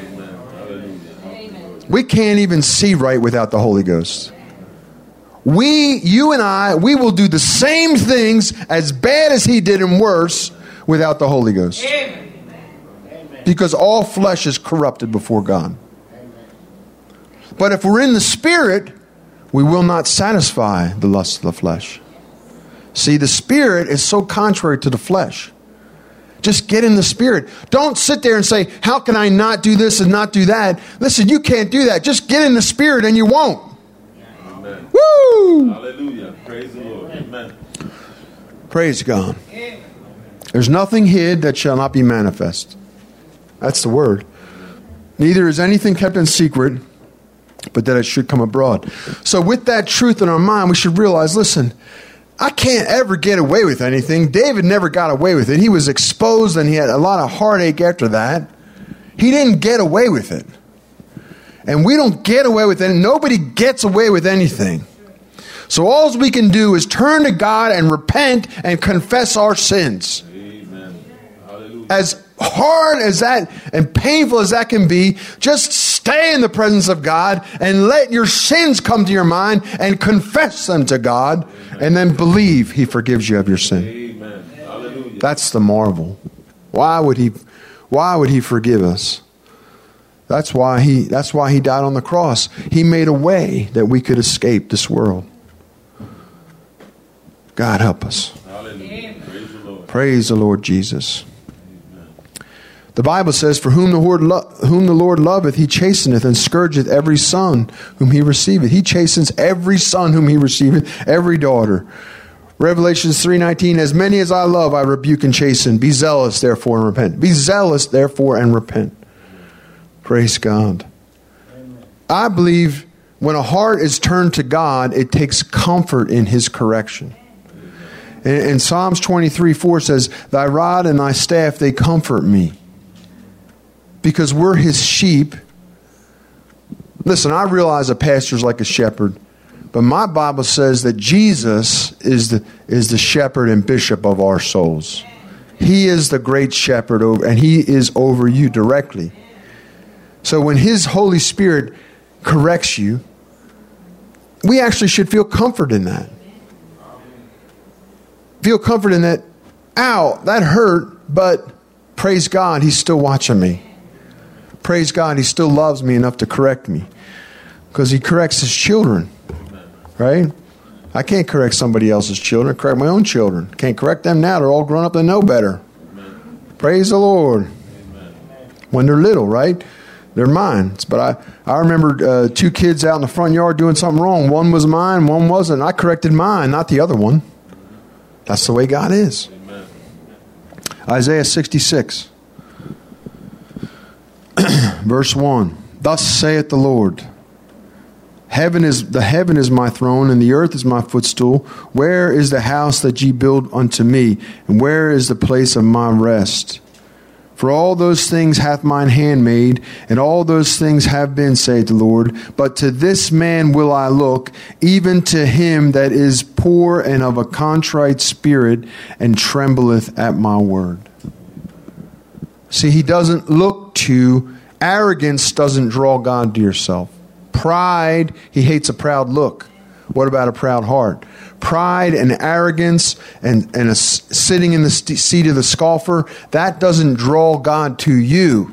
We can't even see right without the Holy Ghost. We, you and I, we will do the same things as bad as he did and worse without the Holy Ghost. Amen. Because all flesh is corrupted before God. But if we're in the Spirit, we will not satisfy the lust of the flesh. See, the Spirit is so contrary to the flesh. Just get in the Spirit. Don't sit there and say, how can I not do this and not do that? Listen, you can't do that. Just get in the Spirit and you won't. Amen. Woo! Hallelujah. Praise the Lord. Amen. Praise God. There's nothing hid that shall not be manifest. That's the word. Neither is anything kept in secret, but that it should come abroad. So with that truth in our mind, we should realize, listen, I can't ever get away with anything. David never got away with it. He was exposed and he had a lot of heartache after that. He didn't get away with it. And we don't get away with it. Nobody gets away with anything. So all we can do is turn to God and repent and confess our sins. Amen. Hallelujah. As hard as that and painful as that can be, just stay in the presence of God and let your sins come to your mind and confess them to God. Amen. And then believe he forgives you of your sin. Amen. Hallelujah. That's the marvel. Why would he why would he forgive us? That's why he that's why he died on the cross. He made a way that we could escape this world. God help us. Hallelujah. Praise the Lord. Lord. Praise the Lord Jesus. The Bible says, for whom the Lord, lo- whom the Lord loveth, he chasteneth and scourgeth every son whom he receiveth. He chastens every son whom he receiveth, every daughter. Revelations three nineteen, as many as I love, I rebuke and chasten. Be zealous, therefore, and repent. Be zealous, therefore, and repent. Praise God. Amen. I believe when a heart is turned to God, it takes comfort in his correction. And, and Psalms twenty-three four says, thy rod and thy staff, they comfort me. Because we're his sheep. Listen, I realize a pastor's like a shepherd, but my Bible says that Jesus is the is the shepherd and bishop of our souls. He is the great shepherd over, and he is over you directly. So when his Holy Spirit corrects you, we actually should feel comfort in that. Feel comfort in that, ow, that hurt, but praise God, he's still watching me. Praise God, he still loves me enough to correct me. Because he corrects his children. Right? I can't correct somebody else's children. I correct my own children. Can't correct them now. They're all grown up and know better. Amen. Praise the Lord. Amen. When they're little, right? They're mine. But I, I remember uh, two kids out in the front yard doing something wrong. One was mine, one wasn't. I corrected mine, not the other one. That's the way God is. Amen. Isaiah sixty-six. Verse one. Thus saith the Lord, Heaven is the heaven is my throne, and the earth is my footstool. Where is the house that ye build unto me? And where is the place of my rest? For all those things hath mine hand made, and all those things have been, saith the Lord. But to this man will I look, even to him that is poor and of a contrite spirit, and trembleth at my word. See, he doesn't look to, arrogance doesn't draw God to yourself. Pride, he hates a proud look. What about a proud heart? Pride and arrogance and, and a, sitting in the st- seat of the scoffer, that doesn't draw God to you.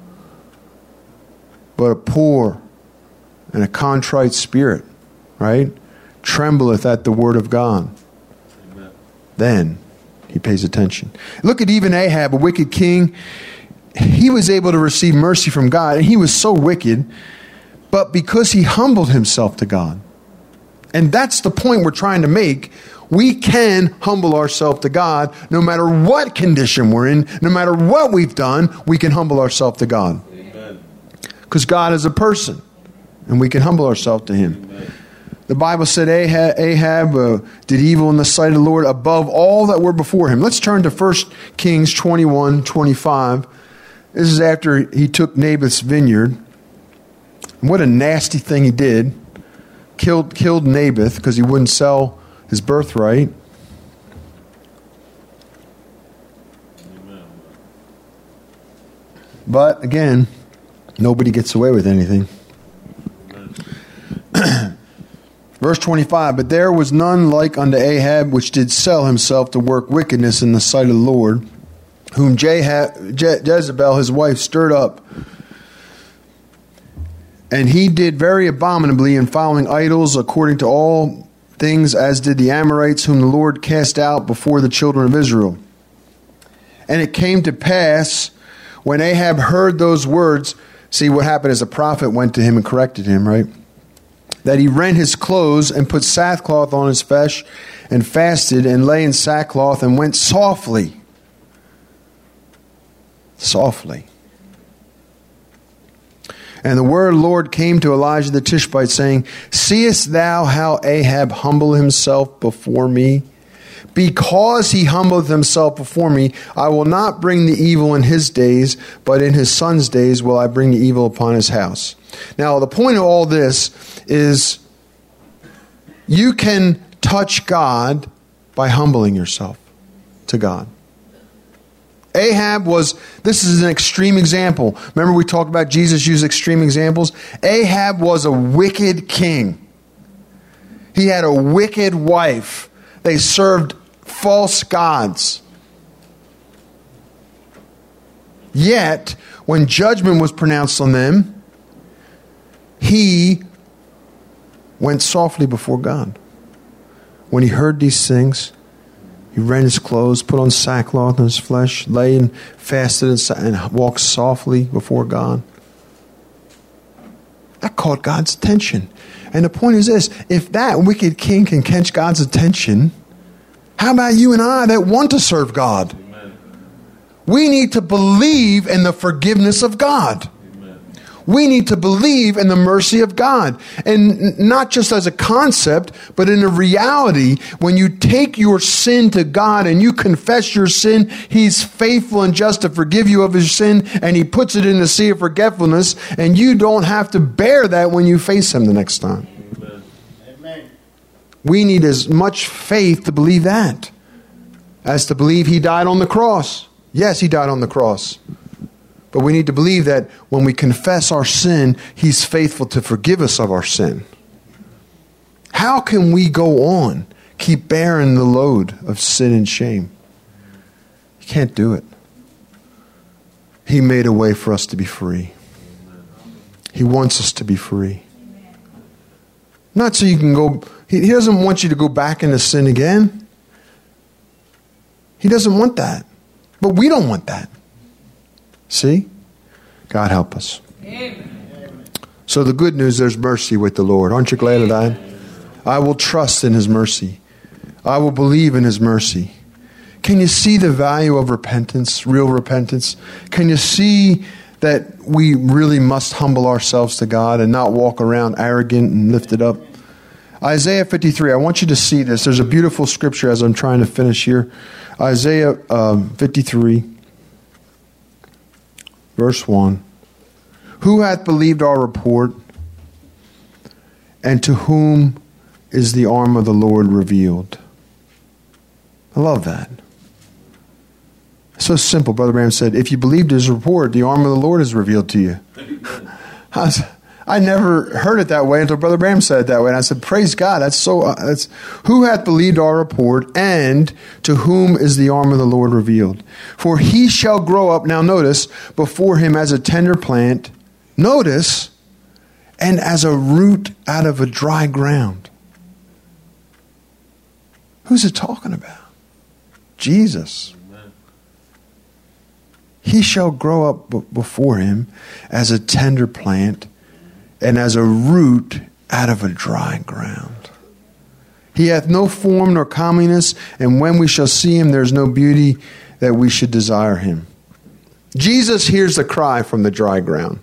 But a poor and a contrite spirit, right? Trembleth at the word of God. Amen. Then he pays attention. Look at even Ahab, a wicked king. He was able to receive mercy from God, and he was so wicked, but because he humbled himself to God. And that's the point we're trying to make. We can humble ourselves to God no matter what condition we're in, no matter what we've done, we can humble ourselves to God. Because God is a person, and we can humble ourselves to him. Amen. The Bible said Ahab, Ahab uh, did evil in the sight of the Lord above all that were before him. Let's turn to First Kings twenty-one twenty-five. This is after he took Naboth's vineyard. What a nasty thing he did. Killed, killed Naboth because he wouldn't sell his birthright. Amen. But again, nobody gets away with anything. Verse twenty-five, but there was none like unto Ahab, which did sell himself to work wickedness in the sight of the Lord, whom Jeha- Je- Jezebel, his wife, stirred up. And he did very abominably in following idols, according to all things as did the Amorites, whom the Lord cast out before the children of Israel. And it came to pass, when Ahab heard those words, see what happened is a prophet went to him and corrected him, right? That he rent his clothes and put sackcloth on his flesh and fasted and lay in sackcloth and went softly. Softly. And the word of the Lord came to Elijah the Tishbite, saying, seest thou how Ahab humbled himself before me? Because he humbled himself before me, I will not bring the evil in his days, but in his son's days will I bring the evil upon his house. Now, the point of all this is you can touch God by humbling yourself to God. Ahab was, this is an extreme example. Remember we talked about Jesus used extreme examples? Ahab was a wicked king. He had a wicked wife. They served false gods. Yet, when judgment was pronounced on them, he went softly before God. When he heard these things, He rent his clothes, put on sackcloth in his flesh, lay and fasted and, sa- and walked softly before God. That caught God's attention. And the point is this, if that wicked king can catch God's attention, how about you and I that want to serve God? Amen. We need to believe in the forgiveness of God. Amen. We need to believe in the mercy of God. And not just as a concept, but in a reality. When you take your sin to God and you confess your sin, He's faithful and just to forgive you of your sin, and He puts it in the sea of forgetfulness, and you don't have to bear that when you face Him the next time. Amen. We need as much faith to believe that as to believe He died on the cross. Yes, He died on the cross. But we need to believe that when we confess our sin, He's faithful to forgive us of our sin. How can we go on, keep bearing the load of sin and shame? You can't do it. He made a way for us to be free. He wants us to be free. Not so you can go, he, he doesn't want you to go back into sin again. He doesn't want that. But we don't want that. See? God help us. Amen. So the good news, there's mercy with the Lord. Aren't you glad of that? I will trust in His mercy. I will believe in His mercy. Can you see the value of repentance, real repentance? Can you see that we really must humble ourselves to God and not walk around arrogant and lifted up? Isaiah fifty-three, I want you to see this. There's a beautiful scripture as I'm trying to finish here. Isaiah um, fifty-three, verse one. Who hath believed our report, and to whom is the arm of the Lord revealed? I love that. So simple. Brother Branham said, if you believed his report, the arm of the Lord is revealed to you. I, was, I never heard it that way until Brother Branham said it that way. And I said, praise God. That's so. Uh, that's who hath believed our report, and to whom is the arm of the Lord revealed? For he shall grow up, now notice, before him as a tender plant, notice, and as a root out of a dry ground. Who's it talking about? Jesus. He shall grow up b- before him as a tender plant and as a root out of a dry ground. He hath no form nor comeliness, and when we shall see him, there is no beauty that we should desire him. Jesus hears the cry from the dry ground.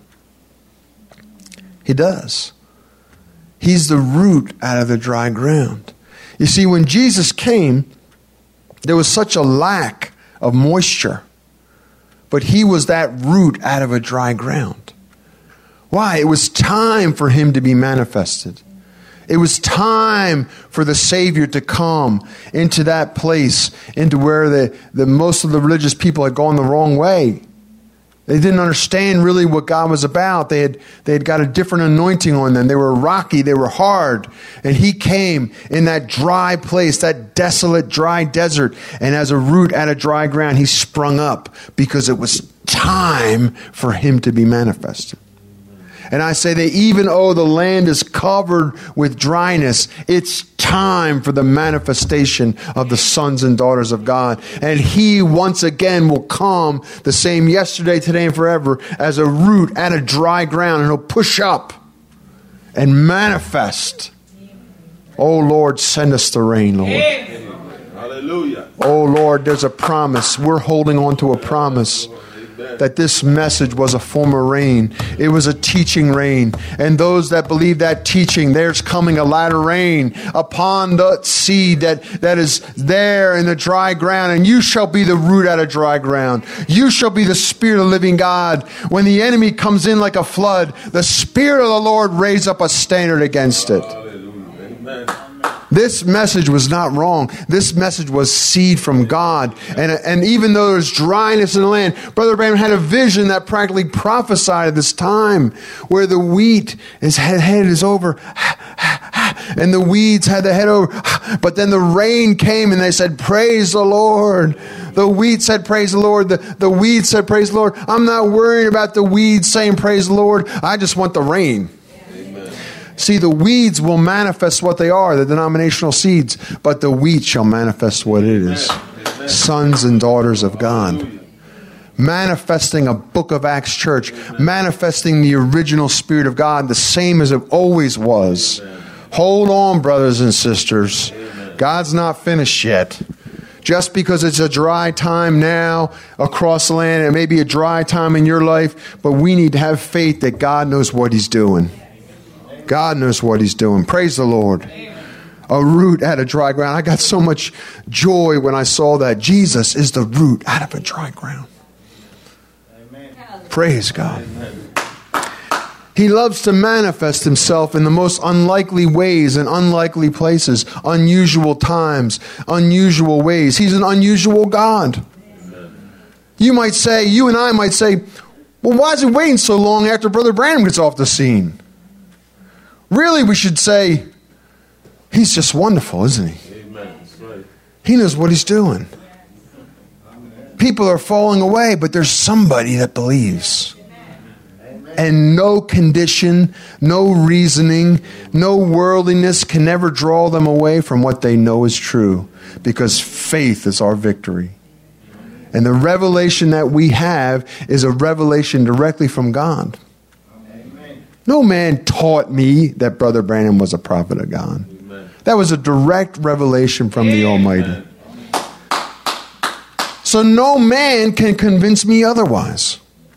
He does. He's the root out of the dry ground. You see, when Jesus came, there was such a lack of moisture. But he was that root out of a dry ground. Why? It was time for him to be manifested. It was time for the Savior to come into that place, into where the, the most of the religious people had gone the wrong way. They didn't understand really what God was about. They had, they had got a different anointing on them. They were rocky. They were hard. And he came in that dry place, that desolate, dry desert. And as a root out of dry ground, he sprung up because it was time for him to be manifested. And I say that even though the land is covered with dryness, it's time for the manifestation of the sons and daughters of God. And he once again will come the same yesterday, today, and forever as a root at a dry ground. And he'll push up and manifest. Oh Lord, send us the rain, Lord. Hallelujah. Oh Lord, there's a promise. We're holding on to a promise. That this message was a form of rain. It was a teaching rain. And those that believe that teaching, there's coming a latter rain upon the seed that, that is there in the dry ground. And you shall be the root out of dry ground. You shall be the Spirit of the living God. When the enemy comes in like a flood, the Spirit of the Lord raise up a standard against it. Hallelujah. Amen. This message was not wrong. This message was seed from God. And, and even though there's dryness in the land, Brother Branham had a vision that practically prophesied at this time where the wheat, his head is over and the weeds had the head over. But then the rain came and they said, praise the Lord. The wheat said, praise the Lord. The, the weeds said, praise the Lord. I'm not worried about the weeds saying, praise the Lord. I just want the rain. See, the weeds will manifest what they are, the denominational seeds, but the wheat shall manifest what it is. Sons and daughters of God. Manifesting a Book of Acts church. Manifesting the original Spirit of God, the same as it always was. Hold on, brothers and sisters. God's not finished yet. Just because it's a dry time now across the land, it may be a dry time in your life, but we need to have faith that God knows what He's doing. God knows what He's doing. Praise the Lord. A root out of dry ground. I got so much joy when I saw that. Jesus is the root out of a dry ground. Amen. Praise God. Amen. He loves to manifest Himself in the most unlikely ways and unlikely places, unusual times, unusual ways. He's an unusual God. Amen. You might say, you and I might say, well, why is He waiting so long after Brother Branham gets off the scene? Really, we should say, He's just wonderful, isn't He? Amen. That's right. He knows what He's doing. People are falling away, but there's somebody that believes. And no condition, no reasoning, no worldliness can ever draw them away from what they know is true. Because faith is our victory. And the revelation that we have is a revelation directly from God. Amen. No man taught me that Brother Branham was a prophet of God. Amen. That was a direct revelation from Amen. The Almighty. So no man can convince me otherwise.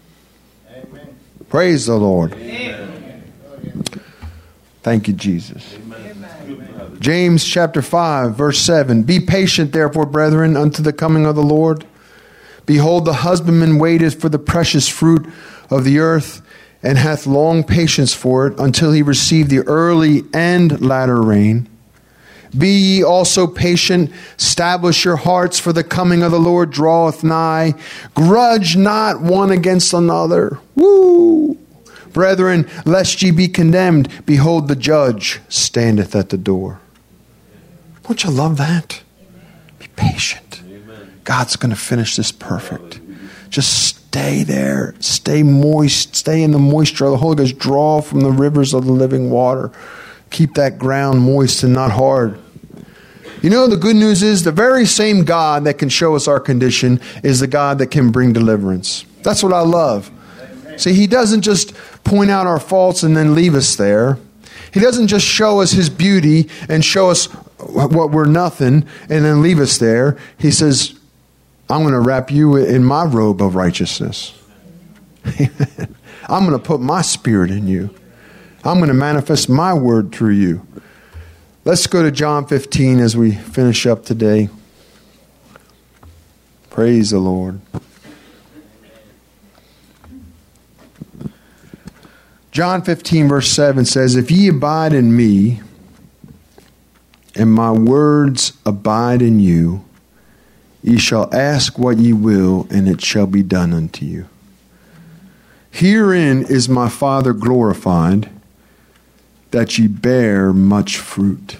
Praise the Lord. Amen. Thank you, Jesus. Amen. James chapter five, verse seven. Be patient, therefore, brethren, unto the coming of the Lord. Behold, the husbandman waiteth for the precious fruit of the earth, and hath long patience for it, until he receive the early and latter rain. Be ye also patient, establish your hearts, for the coming of the Lord draweth nigh. Grudge not one against another. Woo! Brethren, lest ye be condemned, behold, the judge standeth at the door. Don't you love that? Be patient. God's going to finish this perfect. Just stay there. Stay moist. Stay in the moisture of the Holy Ghost. Draw from the rivers of the living water. Keep that ground moist and not hard. You know, the good news is the very same God that can show us our condition is the God that can bring deliverance. That's what I love. See, He doesn't just point out our faults and then leave us there. He doesn't just show us His beauty and show us what we're nothing and then leave us there. He says, I'm going to wrap you in my robe of righteousness. I'm going to put my Spirit in you. I'm going to manifest my word through you. Let's go to John fifteen as we finish up today. Praise the Lord. John fifteen verse seven says, If ye abide in me, and my words abide in you, ye shall ask what ye will, and it shall be done unto you. Herein is my Father glorified, that ye bear much fruit.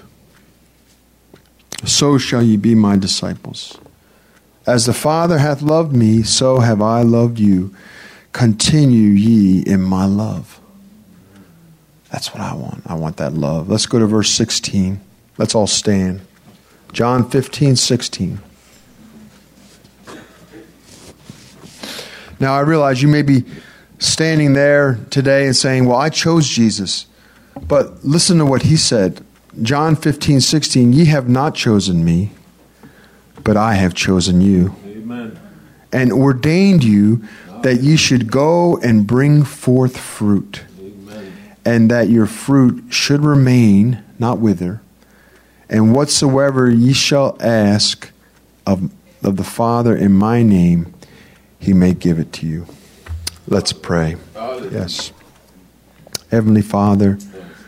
So shall ye be my disciples. As the Father hath loved me, so have I loved you. Continue ye in my love. That's what I want. I want that love. Let's go to verse sixteen. Let's all stand. John fifteen, sixteen. Now I realize you may be standing there today and saying, well, I chose Jesus. But listen to what He said. John fifteen, sixteen. Ye have not chosen me, but I have chosen you. Amen. And ordained you that ye should go and bring forth fruit. Amen. And that your fruit should remain, not wither. And whatsoever ye shall ask of, of the Father in my name, He may give it to you. Let's pray. Yes. Heavenly Father,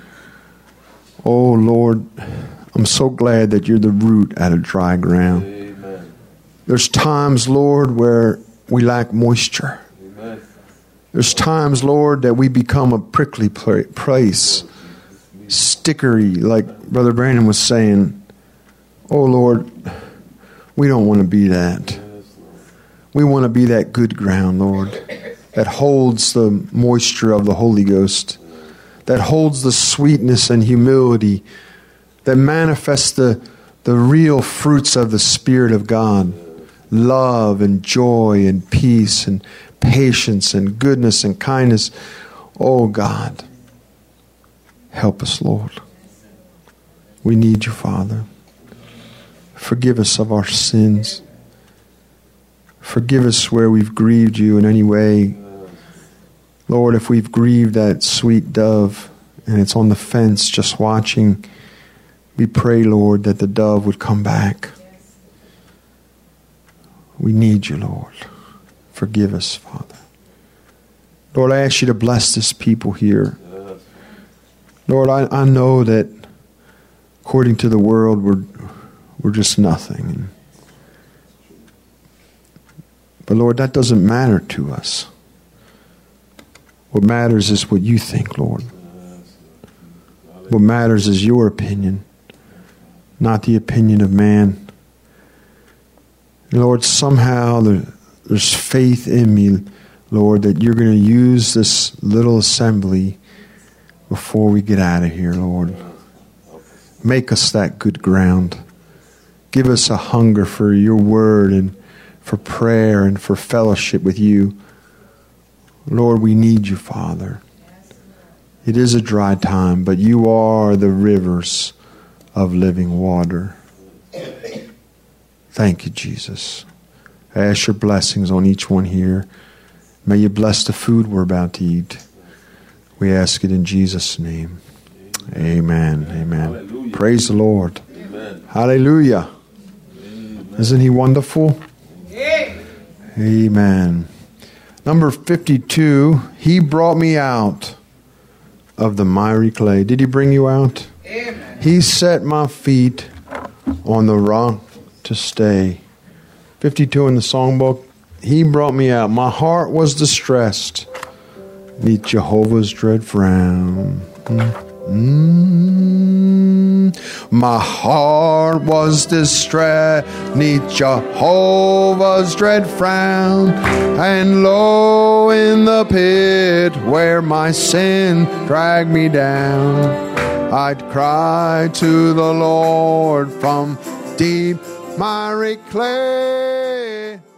oh Lord, I'm so glad that you're the root out of dry ground. Amen. There's times, Lord, where we lack moisture. Amen. There's times, Lord, that we become a prickly place, stickery, like Brother Brandon was saying. Oh Lord, we don't want to be that. We want to be that good ground, Lord, that holds the moisture of the Holy Ghost, that holds the sweetness and humility, that manifests the, the real fruits of the Spirit of God, love and joy and peace and patience and goodness and kindness. Oh God, help us, Lord. We need you, Father. Forgive us of our sins. Forgive us where we've grieved you in any way. Lord, if we've grieved that sweet dove and it's on the fence just watching, we pray, Lord, that the dove would come back. We need you, Lord. Forgive us, Father. Lord, I ask you to bless this people here. Lord, I, I know that according to the world, we're, we're just nothing. But Lord, that doesn't matter to us. What matters is what you think, Lord. What matters is your opinion, not the opinion of man. And Lord, somehow there, there's faith in me, Lord, that you're going to use this little assembly before we get out of here, Lord. Make us that good ground. Give us a hunger for your word and for prayer and for fellowship with you. Lord, we need you, Father. It is a dry time, but you are the rivers of living water. Thank you, Jesus. I ask your blessings on each one here. May you bless the food we're about to eat. We ask it in Jesus' name. Amen. Amen. Amen. Praise the Lord. Amen. Hallelujah. Amen. Isn't he wonderful? Amen. Amen. Number fifty-two, he brought me out of the miry clay. Did he bring you out? Amen. He set my feet on the rock to stay. fifty-two in the songbook. He brought me out. My heart was distressed neath Jehovah's dread frown. Mm. My heart was distressed neath Jehovah's dread frown, and lo, in the pit where my sin dragged me down, I'd cry to the Lord from deep miry clay.